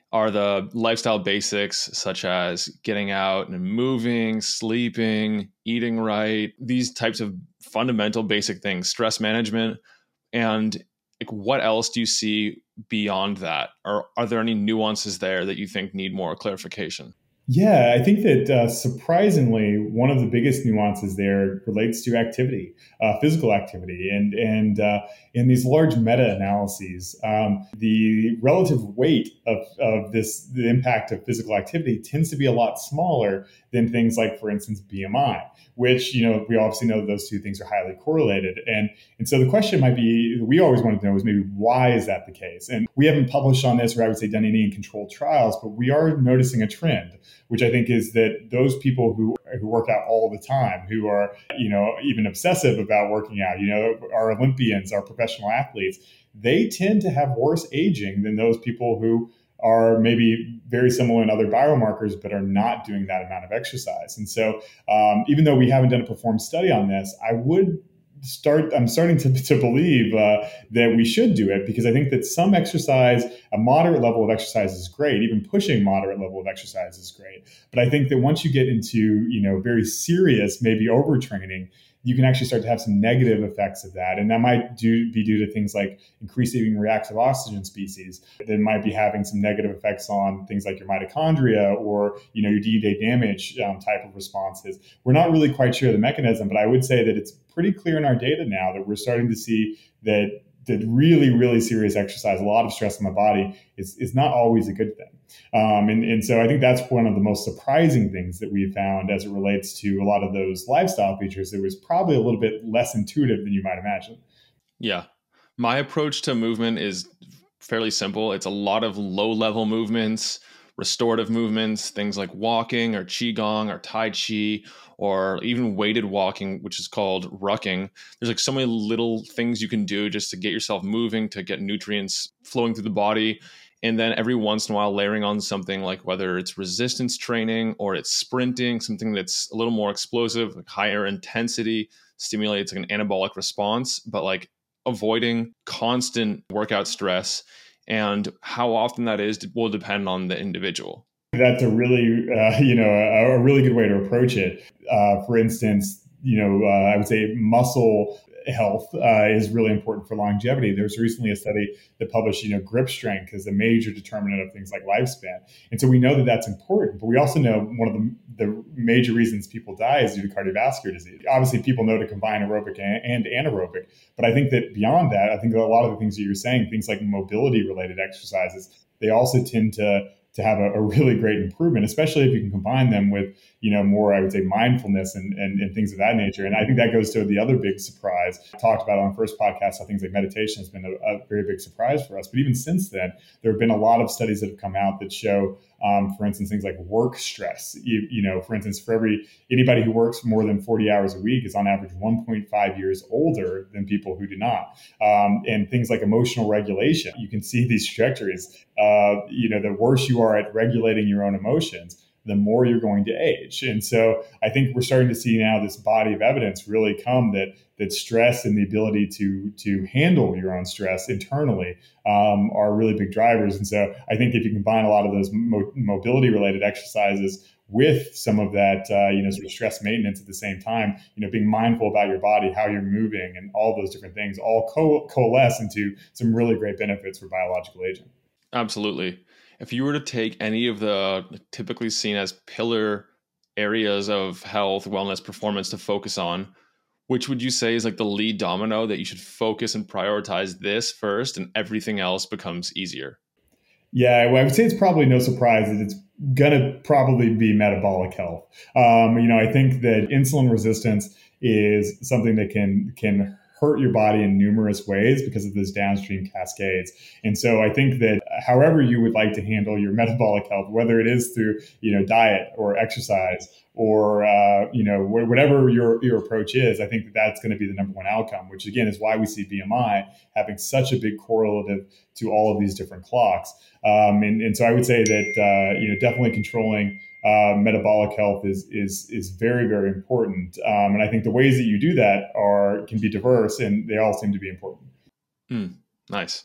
are the lifestyle basics such as getting out and moving, sleeping, eating right, these types of fundamental basic things, stress management. And like, what else do you see beyond that? Or are there any nuances there that you think need more clarification? Yeah, I think that uh, surprisingly, one of the biggest nuances there relates to activity, uh, physical activity, and and uh, in these large meta-analyses, um, the relative weight of, of this the impact of physical activity tends to be a lot smaller than things like, for instance, B M I, which you know we obviously know that those two things are highly correlated, and and so the question might be we always wanted to know is maybe why is that the case, and we haven't published on this or I would say done any controlled trials, but we are noticing a trend, which I think is that those people who who work out all the time, who are, you know, even obsessive about working out, you know, our Olympians, our professional athletes, they tend to have worse aging than those people who are maybe very similar in other biomarkers, but are not doing that amount of exercise. And so um, even though we haven't done a performed study on this, I would start I'm starting to, to believe uh, that we should do it, because I think that some exercise, a moderate level of exercise is great. Even pushing moderate level of exercise is great. But I think that once you get into, you know, very serious, maybe overtraining, you can actually start to have some negative effects of that. And that might do, be due to things like increasing reactive oxygen species that might be having some negative effects on things like your mitochondria or, you know, your D N A damage um, type of responses. We're not really quite sure the mechanism, but I would say that it's pretty clear in our data now that we're starting to see that that really, really serious exercise, a lot of stress on the body is, is not always a good thing. Um, and, and so I think that's one of the most surprising things that we found as it relates to a lot of those lifestyle features. It was probably a little bit less intuitive than you might imagine. Yeah. My approach to movement is fairly simple. It's a lot of low level movements, restorative movements, things like walking or qigong or tai chi, or even weighted walking, which is called rucking. There's like so many little things you can do just to get yourself moving, to get nutrients flowing through the body. And then every once in a while, layering on something like whether it's resistance training or it's sprinting, something that's a little more explosive, like higher intensity, stimulates like an anabolic response, but like avoiding constant workout stress. And how often that is will depend on the individual. That's a really, uh, you know, a, a really good way to approach it. Uh, for instance, you know, uh, I would say muscle health uh, is really important for longevity. There was recently a study that published, you know, grip strength is a major determinant of things like lifespan. And so we know that that's important, but we also know one of the, the major reasons people die is due to cardiovascular disease. Obviously, people know to combine aerobic and, and anaerobic, but I think that beyond that, I think a lot of the things that you're saying, things like mobility related exercises, they also tend to to have a, a really great improvement, especially if you can combine them with, you know, more, I would say, mindfulness and, and, and things of that nature. And I think that goes to the other big surprise. I talked about on the first podcast how things like meditation has been a, a very big surprise for us. But even since then, there have been a lot of studies that have come out that show, um, for instance, things like work stress. You, you know, for instance, for every anybody who works more than forty hours a week is on average one point five years older than people who do not. Um, and things like emotional regulation, you can see these trajectories. Uh, you know, the worse you are at regulating your own emotions, the more you're going to age. And so I think we're starting to see now this body of evidence really come that that stress and the ability to to handle your own stress internally um, are really big drivers. And so I think if you combine a lot of those mo- mobility related exercises with some of that, uh, you know, sort of stress maintenance at the same time, you know, being mindful about your body, how you're moving, and all those different things all co- coalesce into some really great benefits for biological aging. Absolutely. If you were to take any of the typically seen as pillar areas of health, wellness, performance to focus on, which would you say is like the lead domino that you should focus and prioritize this first and everything else becomes easier? Yeah, well, I would say it's probably no surprise that it's going to probably be metabolic health. Um, you know, I think that insulin resistance is something that can can hurt your body in numerous ways because of those downstream cascades. And so I think that however you would like to handle your metabolic health, whether it is through, you know, diet or exercise or, uh, you know, wh- whatever your, your approach is, I think that that's going to be the number one outcome, which again is why we see B M I having such a big correlative to all of these different clocks. Um, and, and so I would say that, uh, you know, definitely controlling Uh, metabolic health is is is very, very important, um, and I think the ways that you do that are can be diverse, and they all seem to be important. Mm, nice.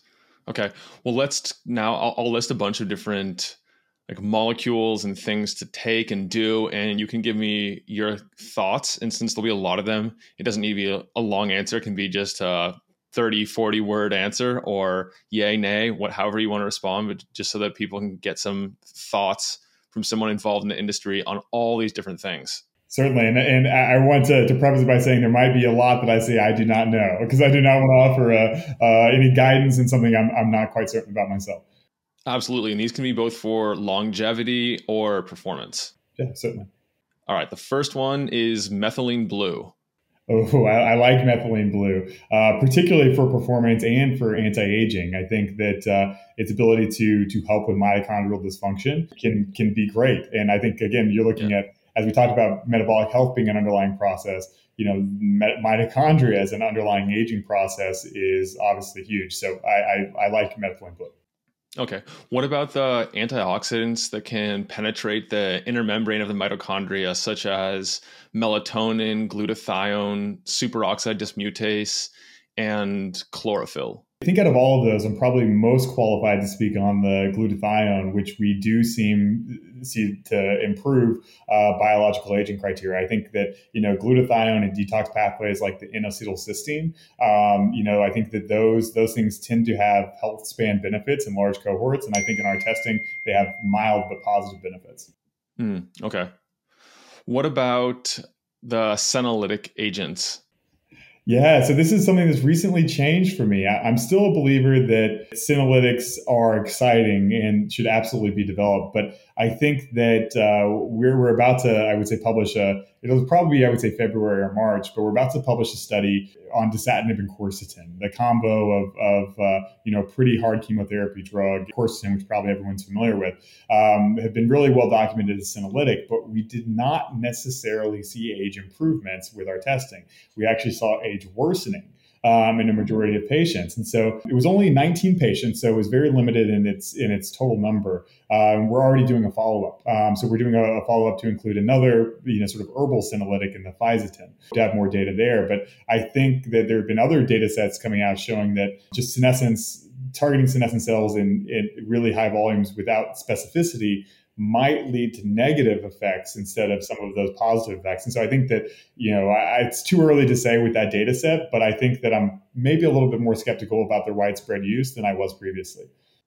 Okay. Well, let's now I'll, I'll list a bunch of different like molecules and things to take and do, and you can give me your thoughts. And since there'll be a lot of them, it doesn't need to be a, a long answer. It can be just a thirty, forty word answer or yay, nay, what, however you want to respond, but just so that people can get some thoughts from someone involved in the industry on all these different things. Certainly. And, and I want to, to preface it by saying there might be a lot that I say I do not know, because I do not want to offer uh, uh, any guidance in something I'm, I'm not quite certain about myself. Absolutely. And these can be both for longevity or performance. Yeah, certainly. All right. The first one is methylene blue. Oh, I, I like methylene blue, uh, particularly for performance and for anti-aging. I think that uh, its ability to to help with mitochondrial dysfunction can can be great. And I think, again, you're looking yeah. at, as we talked about metabolic health being an underlying process, you know, mitochondria as an underlying aging process is obviously huge. So I, I, I like methylene blue. Okay. What about the antioxidants that can penetrate the inner membrane of the mitochondria, such as melatonin, glutathione, superoxide dismutase, and chlorophyll? I think out of all of those, I'm probably most qualified to speak on the glutathione, which we do seem see to improve uh, biological aging criteria. I think that, you know, glutathione and detox pathways like the N-acetylcysteine, um, you know, I think that those those things tend to have health span benefits in large cohorts. And I think in our testing, they have mild but positive benefits. Mm, okay. What about the senolytic agents? Yeah, so this is something that's recently changed for me. I, I'm still a believer that senolytics are exciting and should absolutely be developed. But I think that uh, we're, we're about to, I would say, publish a, it'll probably be, I would say, February or March, but we're about to publish a study on dasatinib and quercetin, the combo of, of uh, you know, pretty hard chemotherapy drug, quercetin, which probably everyone's familiar with, um, have been really well documented as senolytic, but we did not necessarily see age improvements with our testing. We actually saw age worsening um, in a majority of patients. And so it was only nineteen patients, so it was very limited in its in its total number. Um, we're already doing a follow-up. Um, so we're doing a, a follow-up to include another, you know, sort of herbal senolytic in the fisetin to have more data there. But I think that there have been other data sets coming out showing that just senescence, targeting senescent cells in, in really high volumes without specificity might lead to negative effects instead of some of those positive effects. And so I think that, you know, I, it's too early to say with that data set, but I think that I'm maybe a little bit more skeptical about their widespread use than I was previously.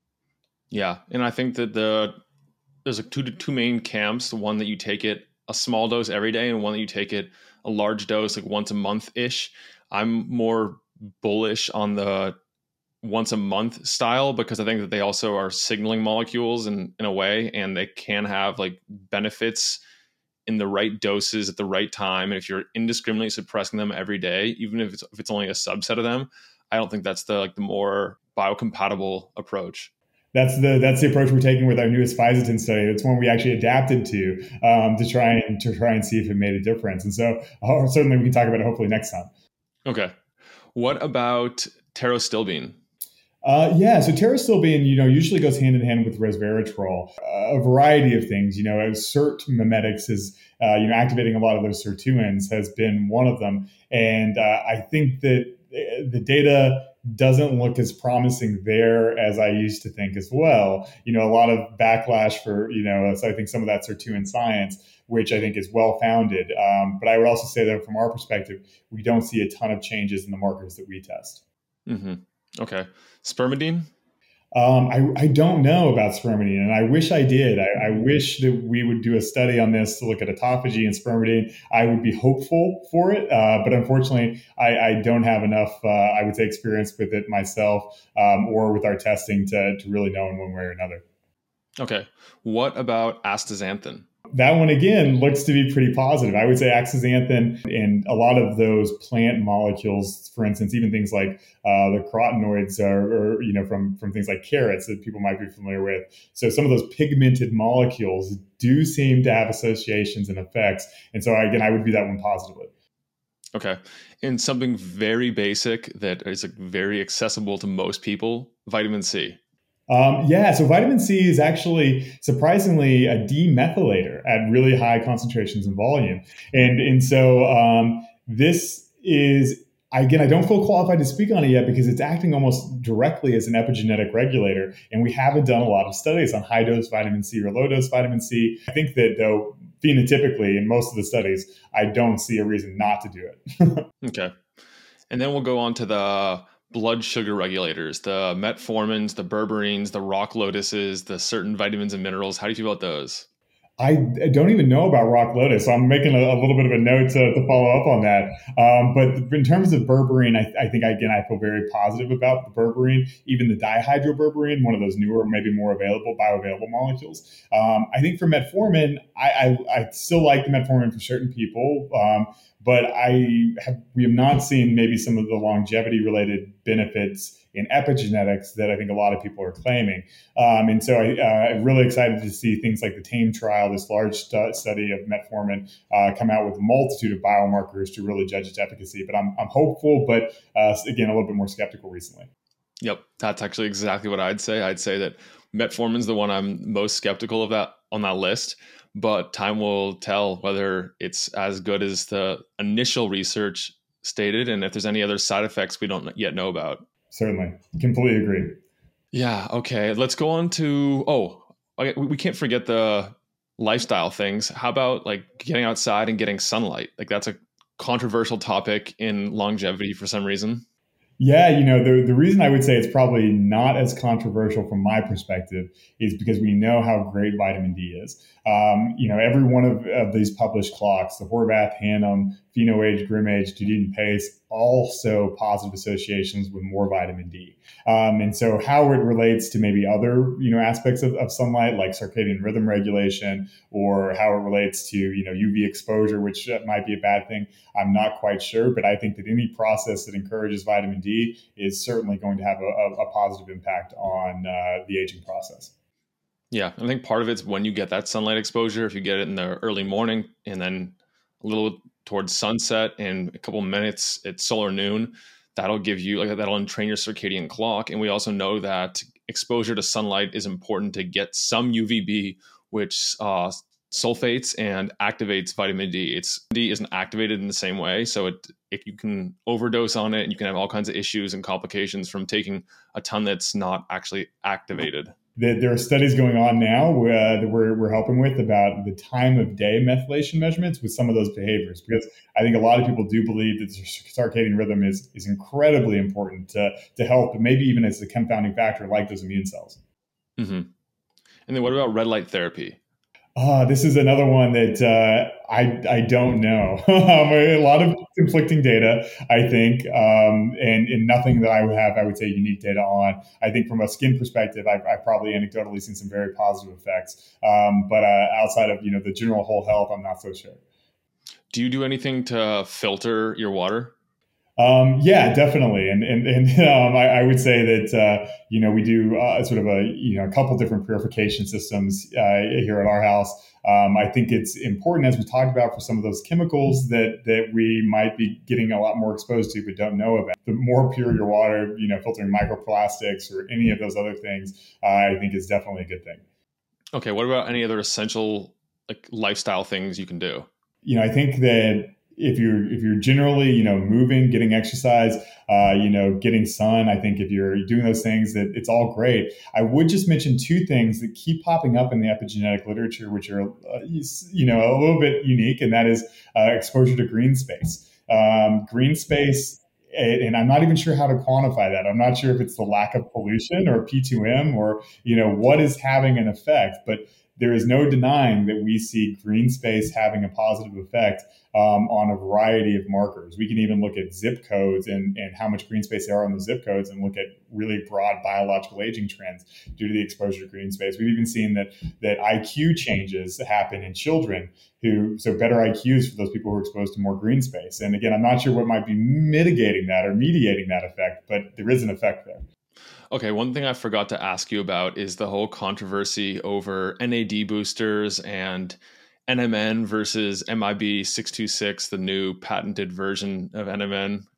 Yeah. And I think that the there's like two two main camps, the one that you take it a small dose every day and one that you take it a large dose like once a month-ish. I'm more bullish on the once a month style because I think that they also are signaling molecules in, in a way, and they can have like benefits in the right doses at the right time. And if you're indiscriminately suppressing them every day, even if it's if it's only a subset of them, I don't think that's the like the more biocompatible approach. That's the that's the approach we're taking with our newest fisetin study. It's one we actually adapted to um, to try and to try and see if it made a difference. And so oh, certainly we can talk about it hopefully next time. Okay. What about pterostilbene? Uh, yeah, so pterostilbene, you know, usually goes hand in hand with resveratrol. Uh, a variety of things, you know, as S I R T mimetics is, uh, you know, activating a lot of those sirtuins has been one of them. And uh, I think that the data doesn't look as promising there as I used to think as well. You know, a lot of backlash for, you know, so I think some of that sirtuin science, which I think is well-founded. Um, but I would also say that from our perspective, we don't see a ton of changes in the markers that we test. Mm-hmm. Okay. Spermidine? Um, I, I don't know about spermidine, and I wish I did. I, I wish that we would do a study on this to look at autophagy and spermidine. I would be hopeful for it, uh, but unfortunately, I, I don't have enough, uh, I would say, experience with it myself um, or with our testing to, to really know in one way or another. Okay. What about astaxanthin? That one, again, looks to be pretty positive. I would say astaxanthin and a lot of those plant molecules, for instance, even things like uh, the carotenoids are, or, you know, from, from things like carrots that people might be familiar with. So some of those pigmented molecules do seem to have associations and effects. And so, again, I would view that one positively. Okay. And something very basic that is very accessible to most people, vitamin C. Um, yeah, so vitamin C is actually surprisingly a demethylator at really high concentrations and volume. And, and so um, this is, I, again, I don't feel qualified to speak on it yet because it's acting almost directly as an epigenetic regulator. And we haven't done a lot of studies on high dose vitamin C or low dose vitamin C. I think that, though, phenotypically in most of the studies, I don't see a reason not to do it. Okay. And then we'll go on to the blood sugar regulators, the metformins, the berberines, the rock lotuses, the certain vitamins and minerals. How do you feel about those? I don't even know about Rock Lotus, so I'm making a, a little bit of a note to, to follow up on that. Um, but in terms of berberine, I, I think, again, I feel very positive about the berberine, even the dihydroberberine, one of those newer, maybe more available, bioavailable molecules. Um, I think for metformin, I, I, I still like the metformin for certain people, um, but I have, we have not seen maybe some of the longevity-related benefits in epigenetics that I think a lot of people are claiming. Um, and so I, uh, I'm really excited to see things like the TAME trial, this large stu- study of metformin, uh, come out with a multitude of biomarkers to really judge its efficacy. But I'm, I'm hopeful, but uh, again, a little bit more skeptical recently. Yep, that's actually exactly what I'd say. I'd say that metformin's the one I'm most skeptical of that on that list, but time will tell whether it's as good as the initial research stated and if there's any other side effects we don't yet know about. Certainly. Completely agree. Yeah. Okay. Let's go on to, oh, okay, we can't forget the lifestyle things. How about like getting outside and getting sunlight? Like that's a controversial topic in longevity for some reason. Yeah, you know, the, the reason I would say it's probably not as controversial from my perspective is because we know how great vitamin D is. Um, you know, every one of, of these published clocks, the Horvath, Hannum, PhenoAge, GrimAge, Judin, and Pace, also positive associations with more vitamin D. Um, and so how it relates to maybe other, you know, aspects of, of sunlight, like circadian rhythm regulation, or how it relates to, you know, U V exposure, which might be a bad thing, I'm not quite sure. But I think that any process that encourages vitamin D is certainly going to have a, a positive impact on uh, the aging process. Yeah, I think part of it's when you get that sunlight exposure, if you get it in the early morning and then a little towards sunset and a couple minutes at solar noon, that'll give you, like that'll entrain your circadian clock. And we also know that exposure to sunlight is important to get some U V B, which uh, sulfates and activates vitamin D. It's D isn't activated in the same way. So it, if you can overdose on it, you can have all kinds of issues and complications from taking a ton that's not actually activated. There are studies going on now uh, that we're, we're helping with about the time of day methylation measurements with some of those behaviors, because I think a lot of people do believe that the circadian rhythm is, is incredibly important to, to health, but maybe even as a confounding factor like those immune cells. Mm-hmm. And then what about red light therapy? Uh, this is another one that uh, I I don't know. A lot of conflicting data, I think, um, and, and nothing that I would have, I would say, unique data on. I think from a skin perspective, I've, I've probably anecdotally seen some very positive effects. Um, but uh, outside of, you know, the general whole health, I'm not so sure. Do you do anything to filter your water? Um, yeah, definitely. And, and, and um, I, I would say that, uh, you know, we do uh, sort of a, you know, a couple different purification systems uh, here at our house. Um, I think it's important, as we talked about, for some of those chemicals that, that we might be getting a lot more exposed to but don't know about. The more pure your water, you know, filtering microplastics or any of those other things, uh, I think is definitely a good thing. Okay. What about any other essential like lifestyle things you can do? You know, I think that if you're if you're generally, you know, moving, getting exercise, uh, you know, getting sun, I think if you're doing those things, that it's all great. I would just mention two things that keep popping up in the epigenetic literature, which are, uh, you know, a little bit unique, and that is uh, exposure to green space. Um, green space, and I'm not even sure how to quantify that. I'm not sure if it's the lack of pollution or P two M or, you know, what is having an effect, but there is no denying that we see green space having a positive effect um, on a variety of markers. We can even look at zip codes and, and how much green space there are on the zip codes and look at really broad biological aging trends due to the exposure to green space. We've even seen that that I Q changes happen in children who, so better I Qs for those people who are exposed to more green space. And again, I'm not sure what might be mitigating that or mediating that effect, but there is an effect there. Okay, one thing I forgot to ask you about is the whole controversy over N A D boosters and N M N versus M I B six two six, the new patented version of N M N.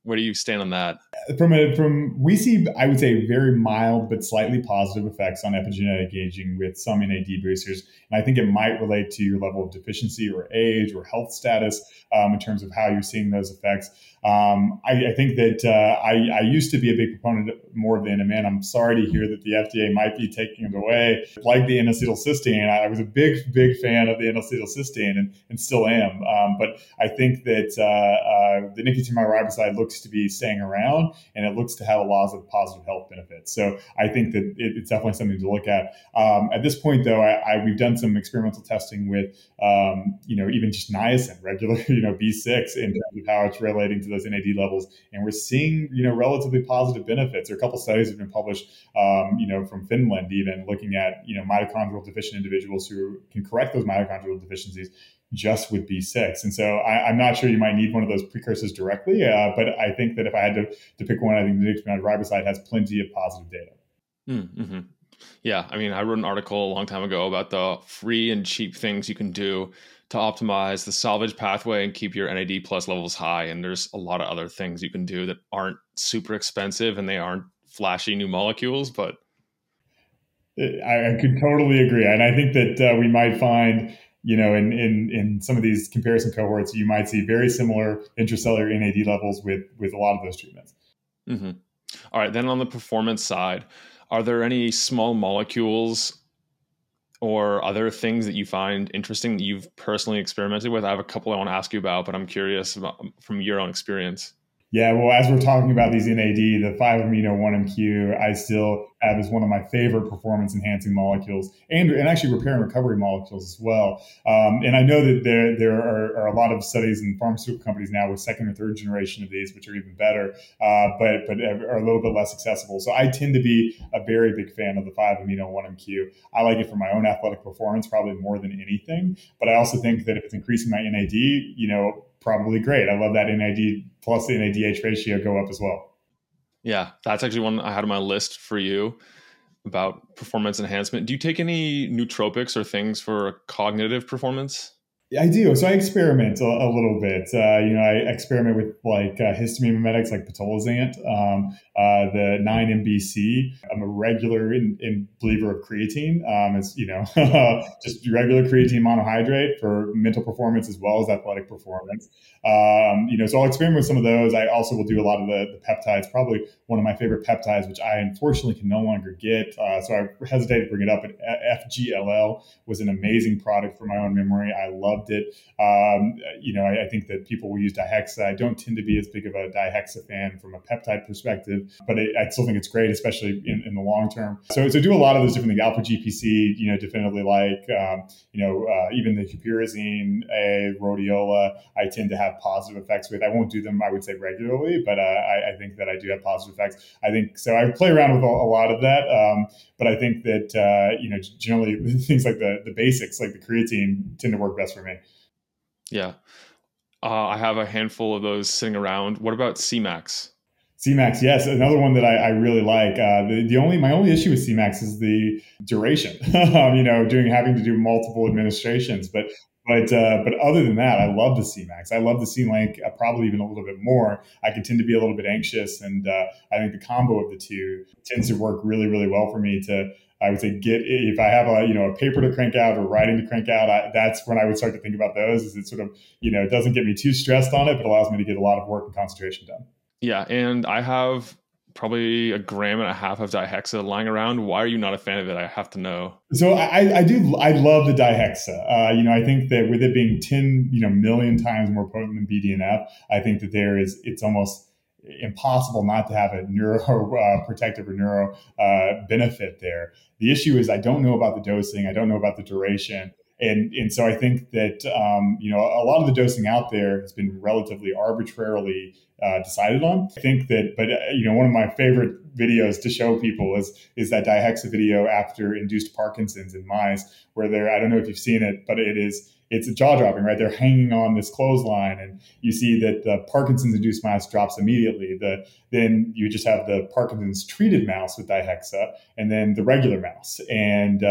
Where do you stand on that? From a, from we see, I would say, very mild but slightly positive effects on epigenetic aging with some N A D boosters, and I think it might relate to your level of deficiency or age or health status um, in terms of how you're seeing those effects. Um, I, I think that uh, I, I used to be a big proponent of more of the N M N. I'm sorry to hear that the F D A might be taking it away. Like the N-acetylcysteine, I was a big, big fan of the N-acetylcysteine and, and still am. Um, but I think that uh, uh, the nicotinamide riboside looks to be staying around, and it looks to have a lot of positive health benefits. So I think that it, it's definitely something to look at. Um, at this point, though, I, I, we've done some experimental testing with, um, you know, even just niacin, regular, you know, B six, in terms of how it's relating to those N A D levels, and we're seeing, you know, relatively positive benefits. There are a couple studies that have been published, um, you know, from Finland, even looking at, you know, mitochondrial deficient individuals who can correct those mitochondrial deficiencies just with B six. And so I, I'm not sure you might need one of those precursors directly, uh, but I think that if I had to, to pick one, I think the nicotinamide riboside has plenty of positive data. Mm-hmm. Yeah, I mean, I wrote an article a long time ago about the free and cheap things you can do to optimize the salvage pathway and keep your N A D plus levels high. And there's a lot of other things you can do that aren't super expensive and they aren't flashy new molecules, but I, I could totally agree. And I think that uh, we might find, you know, in, in, in some of these comparison cohorts, you might see very similar intracellular N A D levels with, with a lot of those treatments. Mm-hmm. All right. Then on the performance side, are there any small molecules or other things that you find interesting that you've personally experimented with? I have a couple I want to ask you about, but I'm curious about, from your own experience. Yeah, well, as we're talking about these N A D, the five amino one M Q, I still have as one of my favorite performance enhancing molecules, and, and actually repair and recovery molecules as well. Um, and I know that there there are, are a lot of studies in pharmaceutical companies now with second or third generation of these, which are even better, uh, but but are a little bit less accessible. So I tend to be a very big fan of the five amino one M Q. I like it for my own athletic performance, probably more than anything. But I also think that if it's increasing my N A D, you know, probably great. I love that N A D plus the N A D H ratio go up as well. Yeah, that's actually one I had on my list for you about performance enhancement. Do you take any nootropics or things for cognitive performance? I do. So I experiment a, a little bit. Uh, you know, I experiment with like uh, histamine mimetics like pitolisant, um, uh, the nine M B C. I'm a regular in, in believer of creatine. Um, it's, you know, just regular creatine monohydrate for mental performance as well as athletic performance. Um, you know, so I'll experiment with some of those. I also will do a lot of the, the peptides, probably one of my favorite peptides, which I unfortunately can no longer get. Uh, so I hesitate to bring it up, but F G L L was an amazing product for my own memory. I love it. Um, you know, I, I think that people will use dihexa. I don't tend to be as big of a dihexa fan from a peptide perspective, but it, I still think it's great, especially in, in the long term. So, so do a lot of those different things. Alpha G P C, you know, definitively like, um, you know, uh, even the huperazine, A, rhodiola, I tend to have positive effects with. I won't do them, I would say, regularly, but uh, I, I think that I do have positive effects. I think so. I play around with a, a lot of that, um, but I think that uh, you know, generally things like the the basics, like the creatine, tend to work best for me. Yeah. Uh, I have a handful of those sitting around. What about C MAX? C MAX, yes, another one that I, I really like. Uh, the, the only my only issue with C MAX is the duration. you know, doing having to do multiple administrations, but but uh, but other than that, I love the C MAX. I love the C Link, uh, probably even a little bit more. I can tend to be a little bit anxious, and uh, I think the combo of the two tends to work really really well for me to. I would say get if I have a you know a paper to crank out or writing to crank out, I, that's when I would start to think about those. Is it sort of you know it doesn't get me too stressed on it, but allows me to get a lot of work and concentration done. Yeah, and I have probably a gram and a half of dihexa lying around. Why are you not a fan of it? I have to know. So I, I do I love the dihexa. Uh, you know I think that with it being ten you know million times more potent than B D N F, I think that there is it's almost impossible not to have a neuro uh, protective or neuro uh, benefit there. The issue is I don't know about the dosing. I don't know about the duration. And, and so I think that, um, you know, a lot of the dosing out there has been relatively arbitrarily uh, decided on. I think that, but, uh, you know, one of my favorite videos to show people is, is that dihexa video after induced Parkinson's in mice, where they're, I don't know if you've seen it, but it is, it's a jaw dropping, right? They're hanging on this clothesline and you see that the Parkinson's induced mouse drops immediately. The, then you just have the Parkinson's treated mouse with dihexa and then the regular mouse. And, uh,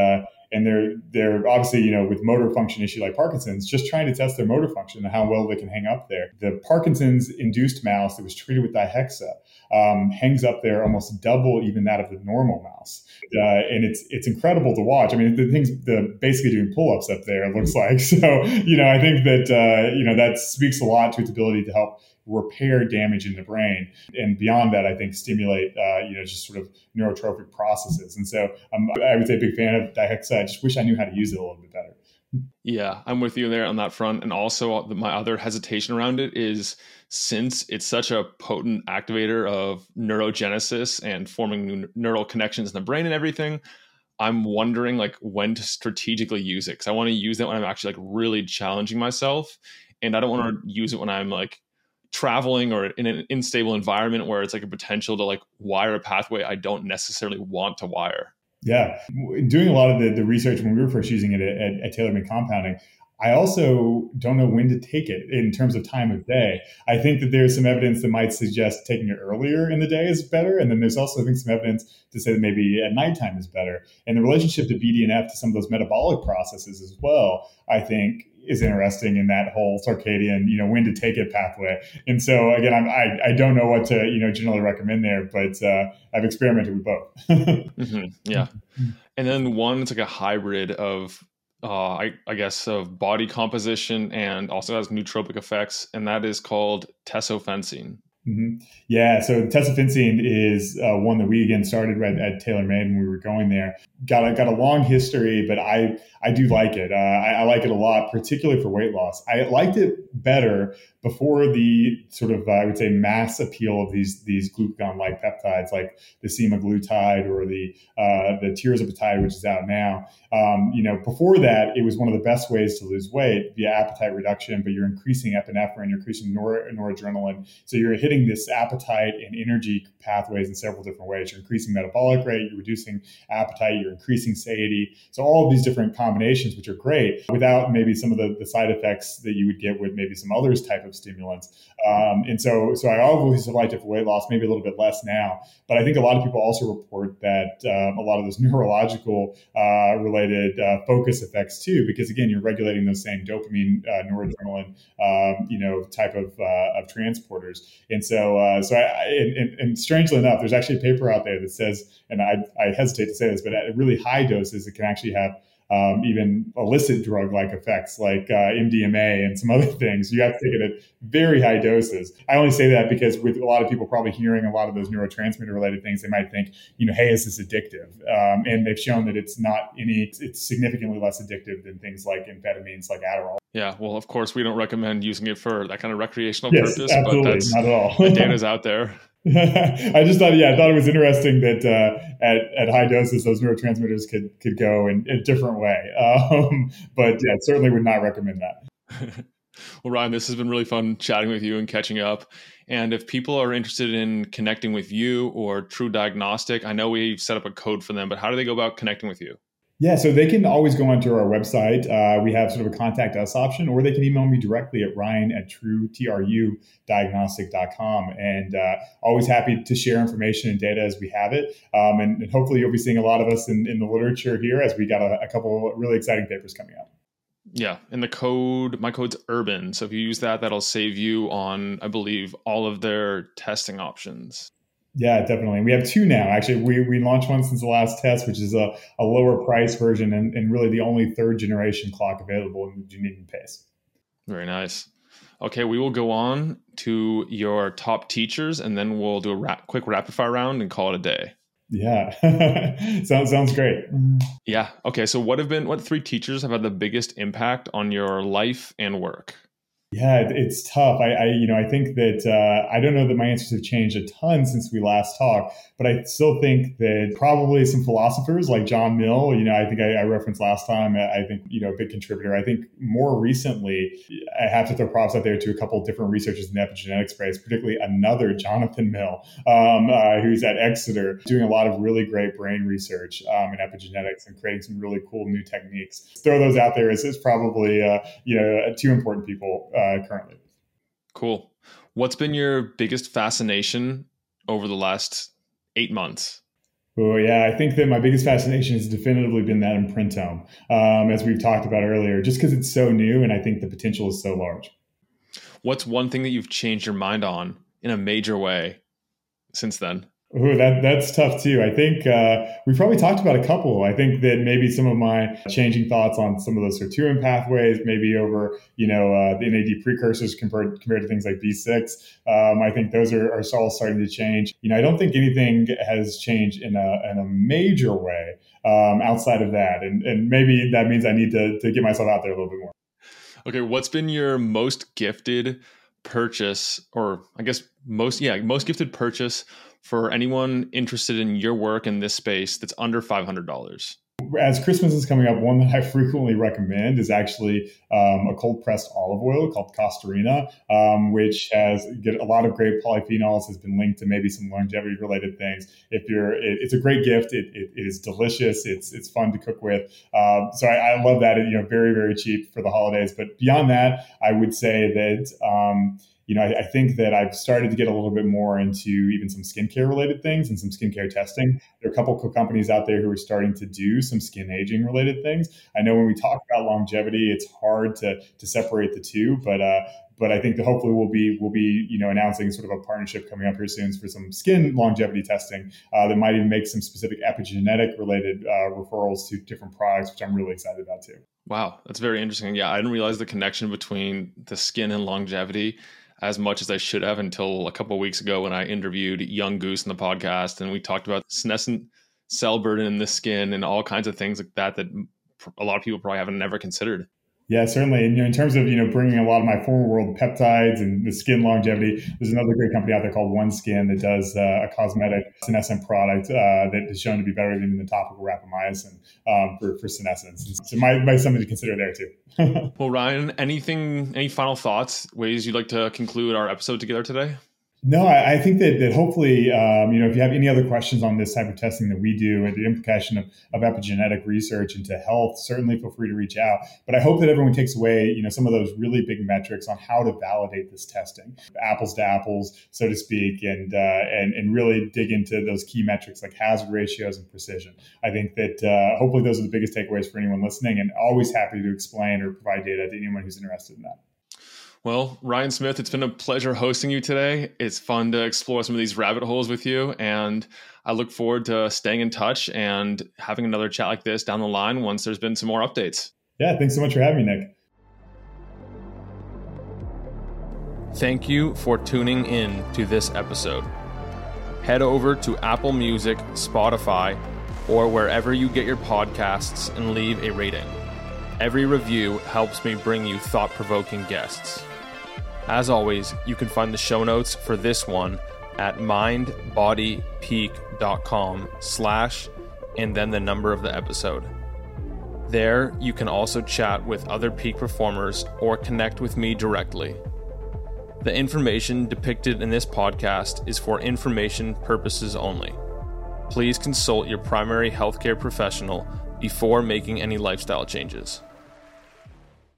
and they're they're obviously, you know, with motor function issue like Parkinson's, just trying to test their motor function and how well they can hang up there. The Parkinson's induced mouse that was treated with Dihexa um, hangs up there almost double even that of the normal mouse, uh, and it's it's incredible to watch. I mean, the thing's the basically doing pull-ups up there, it looks like. So, you know, I think that uh, you know that speaks a lot to its ability to help repair damage in the brain, and beyond that, I think stimulate uh, you know just sort of neurotrophic processes. And so um, I would say a big fan of Dihexa. I just wish I knew how to use it a little bit better. Yeah, I'm with you there on that front. And also my other hesitation around it is, since it's such a potent activator of neurogenesis and forming new neural connections in the brain and everything, I'm wondering like when to strategically use it. Because I want to use it when I'm actually like really challenging myself. And I don't want to use it when I'm like traveling or in an unstable environment where it's like a potential to like wire a pathway I don't necessarily want to wire. Yeah. Doing a lot of the, the research when we were first using it at, at, at TaylorMade Compounding, I also don't know when to take it in terms of time of day. I think that there's some evidence that might suggest taking it earlier in the day is better. And then there's also, I think, some evidence to say that maybe at nighttime is better. And the relationship to B D N F to some of those metabolic processes as well, I think, is interesting in that whole circadian, you know, when to take it pathway. And so again, I'm, I I don't know what to, you know, generally recommend there, but uh, I've experimented with both. mm-hmm. Yeah. And then one, it's like a hybrid of, uh, I, I guess, of body composition and also has nootropic effects. And that is called tesofensine. Mm-hmm. Yeah, so tesofensine is uh, one that we again started right at TaylorMade when we were going there. Got a, got a long history, but I I do like it. Uh, I, I like it a lot, particularly for weight loss. I liked it better before the sort of uh, I would say mass appeal of these these glucagon-like peptides, like the semaglutide or the uh, the tirzepatide, which is out now. Um, you know, before that, it was one of the best ways to lose weight via appetite reduction, but you're increasing epinephrine, you're increasing nor- noradrenaline, so you're hitting this appetite and energy pathways in several different ways. You're increasing metabolic rate, you're reducing appetite, you're increasing satiety. So all of these different combinations, which are great, without maybe some of the, the side effects that you would get with maybe some others type of stimulants. Um, and so, so I always have liked it for weight loss, maybe a little bit less now. But I think a lot of people also report that um, a lot of those neurological uh, related uh, focus effects too, because again, you're regulating those same dopamine, uh, noradrenaline, um, you know, type of uh, of transporters. And so, uh, so I, and, and strangely enough, there's actually a paper out there that says, and I, I hesitate to say this, but at really high doses, it can actually have um, even illicit drug-like effects like uh, M D M A and some other things. You have to take it at very high doses. I only say that because with a lot of people probably hearing a lot of those neurotransmitter-related things, they might think, you know, hey, is this addictive? Um, and they've shown that it's not any, it's significantly less addictive than things like amphetamines, like Adderall. Yeah, well, of course, we don't recommend using it for that kind of recreational yes, purpose, absolutely, but that's not at all. the data's out there. I just thought, yeah, I thought it was interesting that uh, at, at high doses, those neurotransmitters could could go in a different way. Um, but yeah, certainly would not recommend that. Well, Ryan, this has been really fun chatting with you and catching up. And if people are interested in connecting with you or True Diagnostic, I know we've set up a code for them, but how do they go about connecting with you? Yeah, so they can always go onto our website. Uh, we have sort of a contact us option, or they can email me directly at ryan at true, T R U, diagnostic dot com. And uh, always happy to share information and data as we have it. Um, and, and hopefully you'll be seeing a lot of us in, in the literature here as we got a, a couple of really exciting papers coming out. Yeah, and the code, my code's Urban. So if you use that, that'll save you on, I believe, all of their testing options. Yeah, definitely. We have two now. Actually, we, we launched one since the last test, which is a, a lower price version and, and really the only third generation clock available in the Juninian pace. Very nice. Okay, we will go on to your top teachers, and then we'll do a rap, quick rapid fire round and call it a day. Yeah, sounds sounds great. Yeah. Okay. So, what have been what three teachers have had the biggest impact on your life and work? Yeah, it's tough. I, I, you know, I think that uh, I don't know that my answers have changed a ton since we last talked, but I still think that probably some philosophers like John Mill, you know, I think I, I referenced last time, I think, you know, a big contributor. I think more recently, I have to throw props out there to a couple of different researchers in the epigenetics space, particularly another Jonathan Mill, um, uh, who's at Exeter, doing a lot of really great brain research um, in epigenetics and creating some really cool new techniques. Throw those out there as, as probably, uh, you know, two important people Uh, currently. Cool. What's been your biggest fascination over the last eight months? Oh, yeah. I think that my biggest fascination has definitively been that imprintome, um, as we've talked about earlier, just because it's so new and I think the potential is so large. What's one thing that you've changed your mind on in a major way since then? Oh, that that's tough too. I think uh, we've probably talked about a couple. I think that maybe some of my changing thoughts on some of those sirtuin pathways, maybe over you know uh, the N A D precursors compared compared to things like B six. Um, I think those are, are all starting to change. You know, I don't think anything has changed in a in a major way um, outside of that, and and maybe that means I need to to get myself out there a little bit more. Okay, what's been your most gifted purchase, or I guess most yeah most gifted purchase for anyone interested in your work in this space that's under five hundred dollars? As Christmas is coming up, one that I frequently recommend is actually um, a cold pressed olive oil called Costarina, um, which has get a lot of great polyphenols, has been linked to maybe some longevity related things. If you're, it, it's a great gift. It, it, it is delicious. It's it's fun to cook with. Um, so I, I love that. It, you know, very very cheap for the holidays. But beyond that, I would say that. Um, You know, I, I think that I've started to get a little bit more into even some skincare related things and some skincare testing. There are a couple of companies out there who are starting to do some skin aging related things. I know when we talk about longevity, it's hard to to separate the two, but uh, but I think that hopefully we'll be we'll be you know announcing sort of a partnership coming up here soon for some skin longevity testing uh, that might even make some specific epigenetic related uh, referrals to different products, which I'm really excited about too. Wow, that's very interesting. Yeah, I didn't realize the connection between the skin and longevity as much as I should have until a couple of weeks ago when I interviewed Young Goose in the podcast, and we talked about senescent cell burden in the skin and all kinds of things like that that a lot of people probably haven't never considered. Yeah, certainly. And you know, in terms of you know bringing a lot of my former world peptides and the skin longevity, there's another great company out there called OneSkin that does uh, a cosmetic senescent product uh, that is shown to be better than the topical rapamycin um, for for senescence. So might might something to consider there too. Well, Ryan, anything, any final thoughts, ways you'd like to conclude our episode together today? No, I, I think that that hopefully, um, you know, if you have any other questions on this type of testing that we do and the implication of, of epigenetic research into health, certainly feel free to reach out. But I hope that everyone takes away, you know, some of those really big metrics on how to validate this testing, apples to apples, so to speak, and uh, and and really dig into those key metrics like hazard ratios and precision. I think that uh, hopefully those are the biggest takeaways for anyone listening, and always happy to explain or provide data to anyone who's interested in that. Well, Ryan Smith, it's been a pleasure hosting you today. It's fun to explore some of these rabbit holes with you, and I look forward to staying in touch and having another chat like this down the line once there's been some more updates. Yeah, thanks so much for having me, Nick. Thank you for tuning in to this episode. Head over to Apple Music, Spotify, or wherever you get your podcasts and leave a rating. Every review helps me bring you thought-provoking guests. As always, you can find the show notes for this one at mindbodypeak.com slash and then the number of the episode. There, you can also chat with other peak performers or connect with me directly. The information depicted in this podcast is for information purposes only. Please consult your primary healthcare professional before making any lifestyle changes.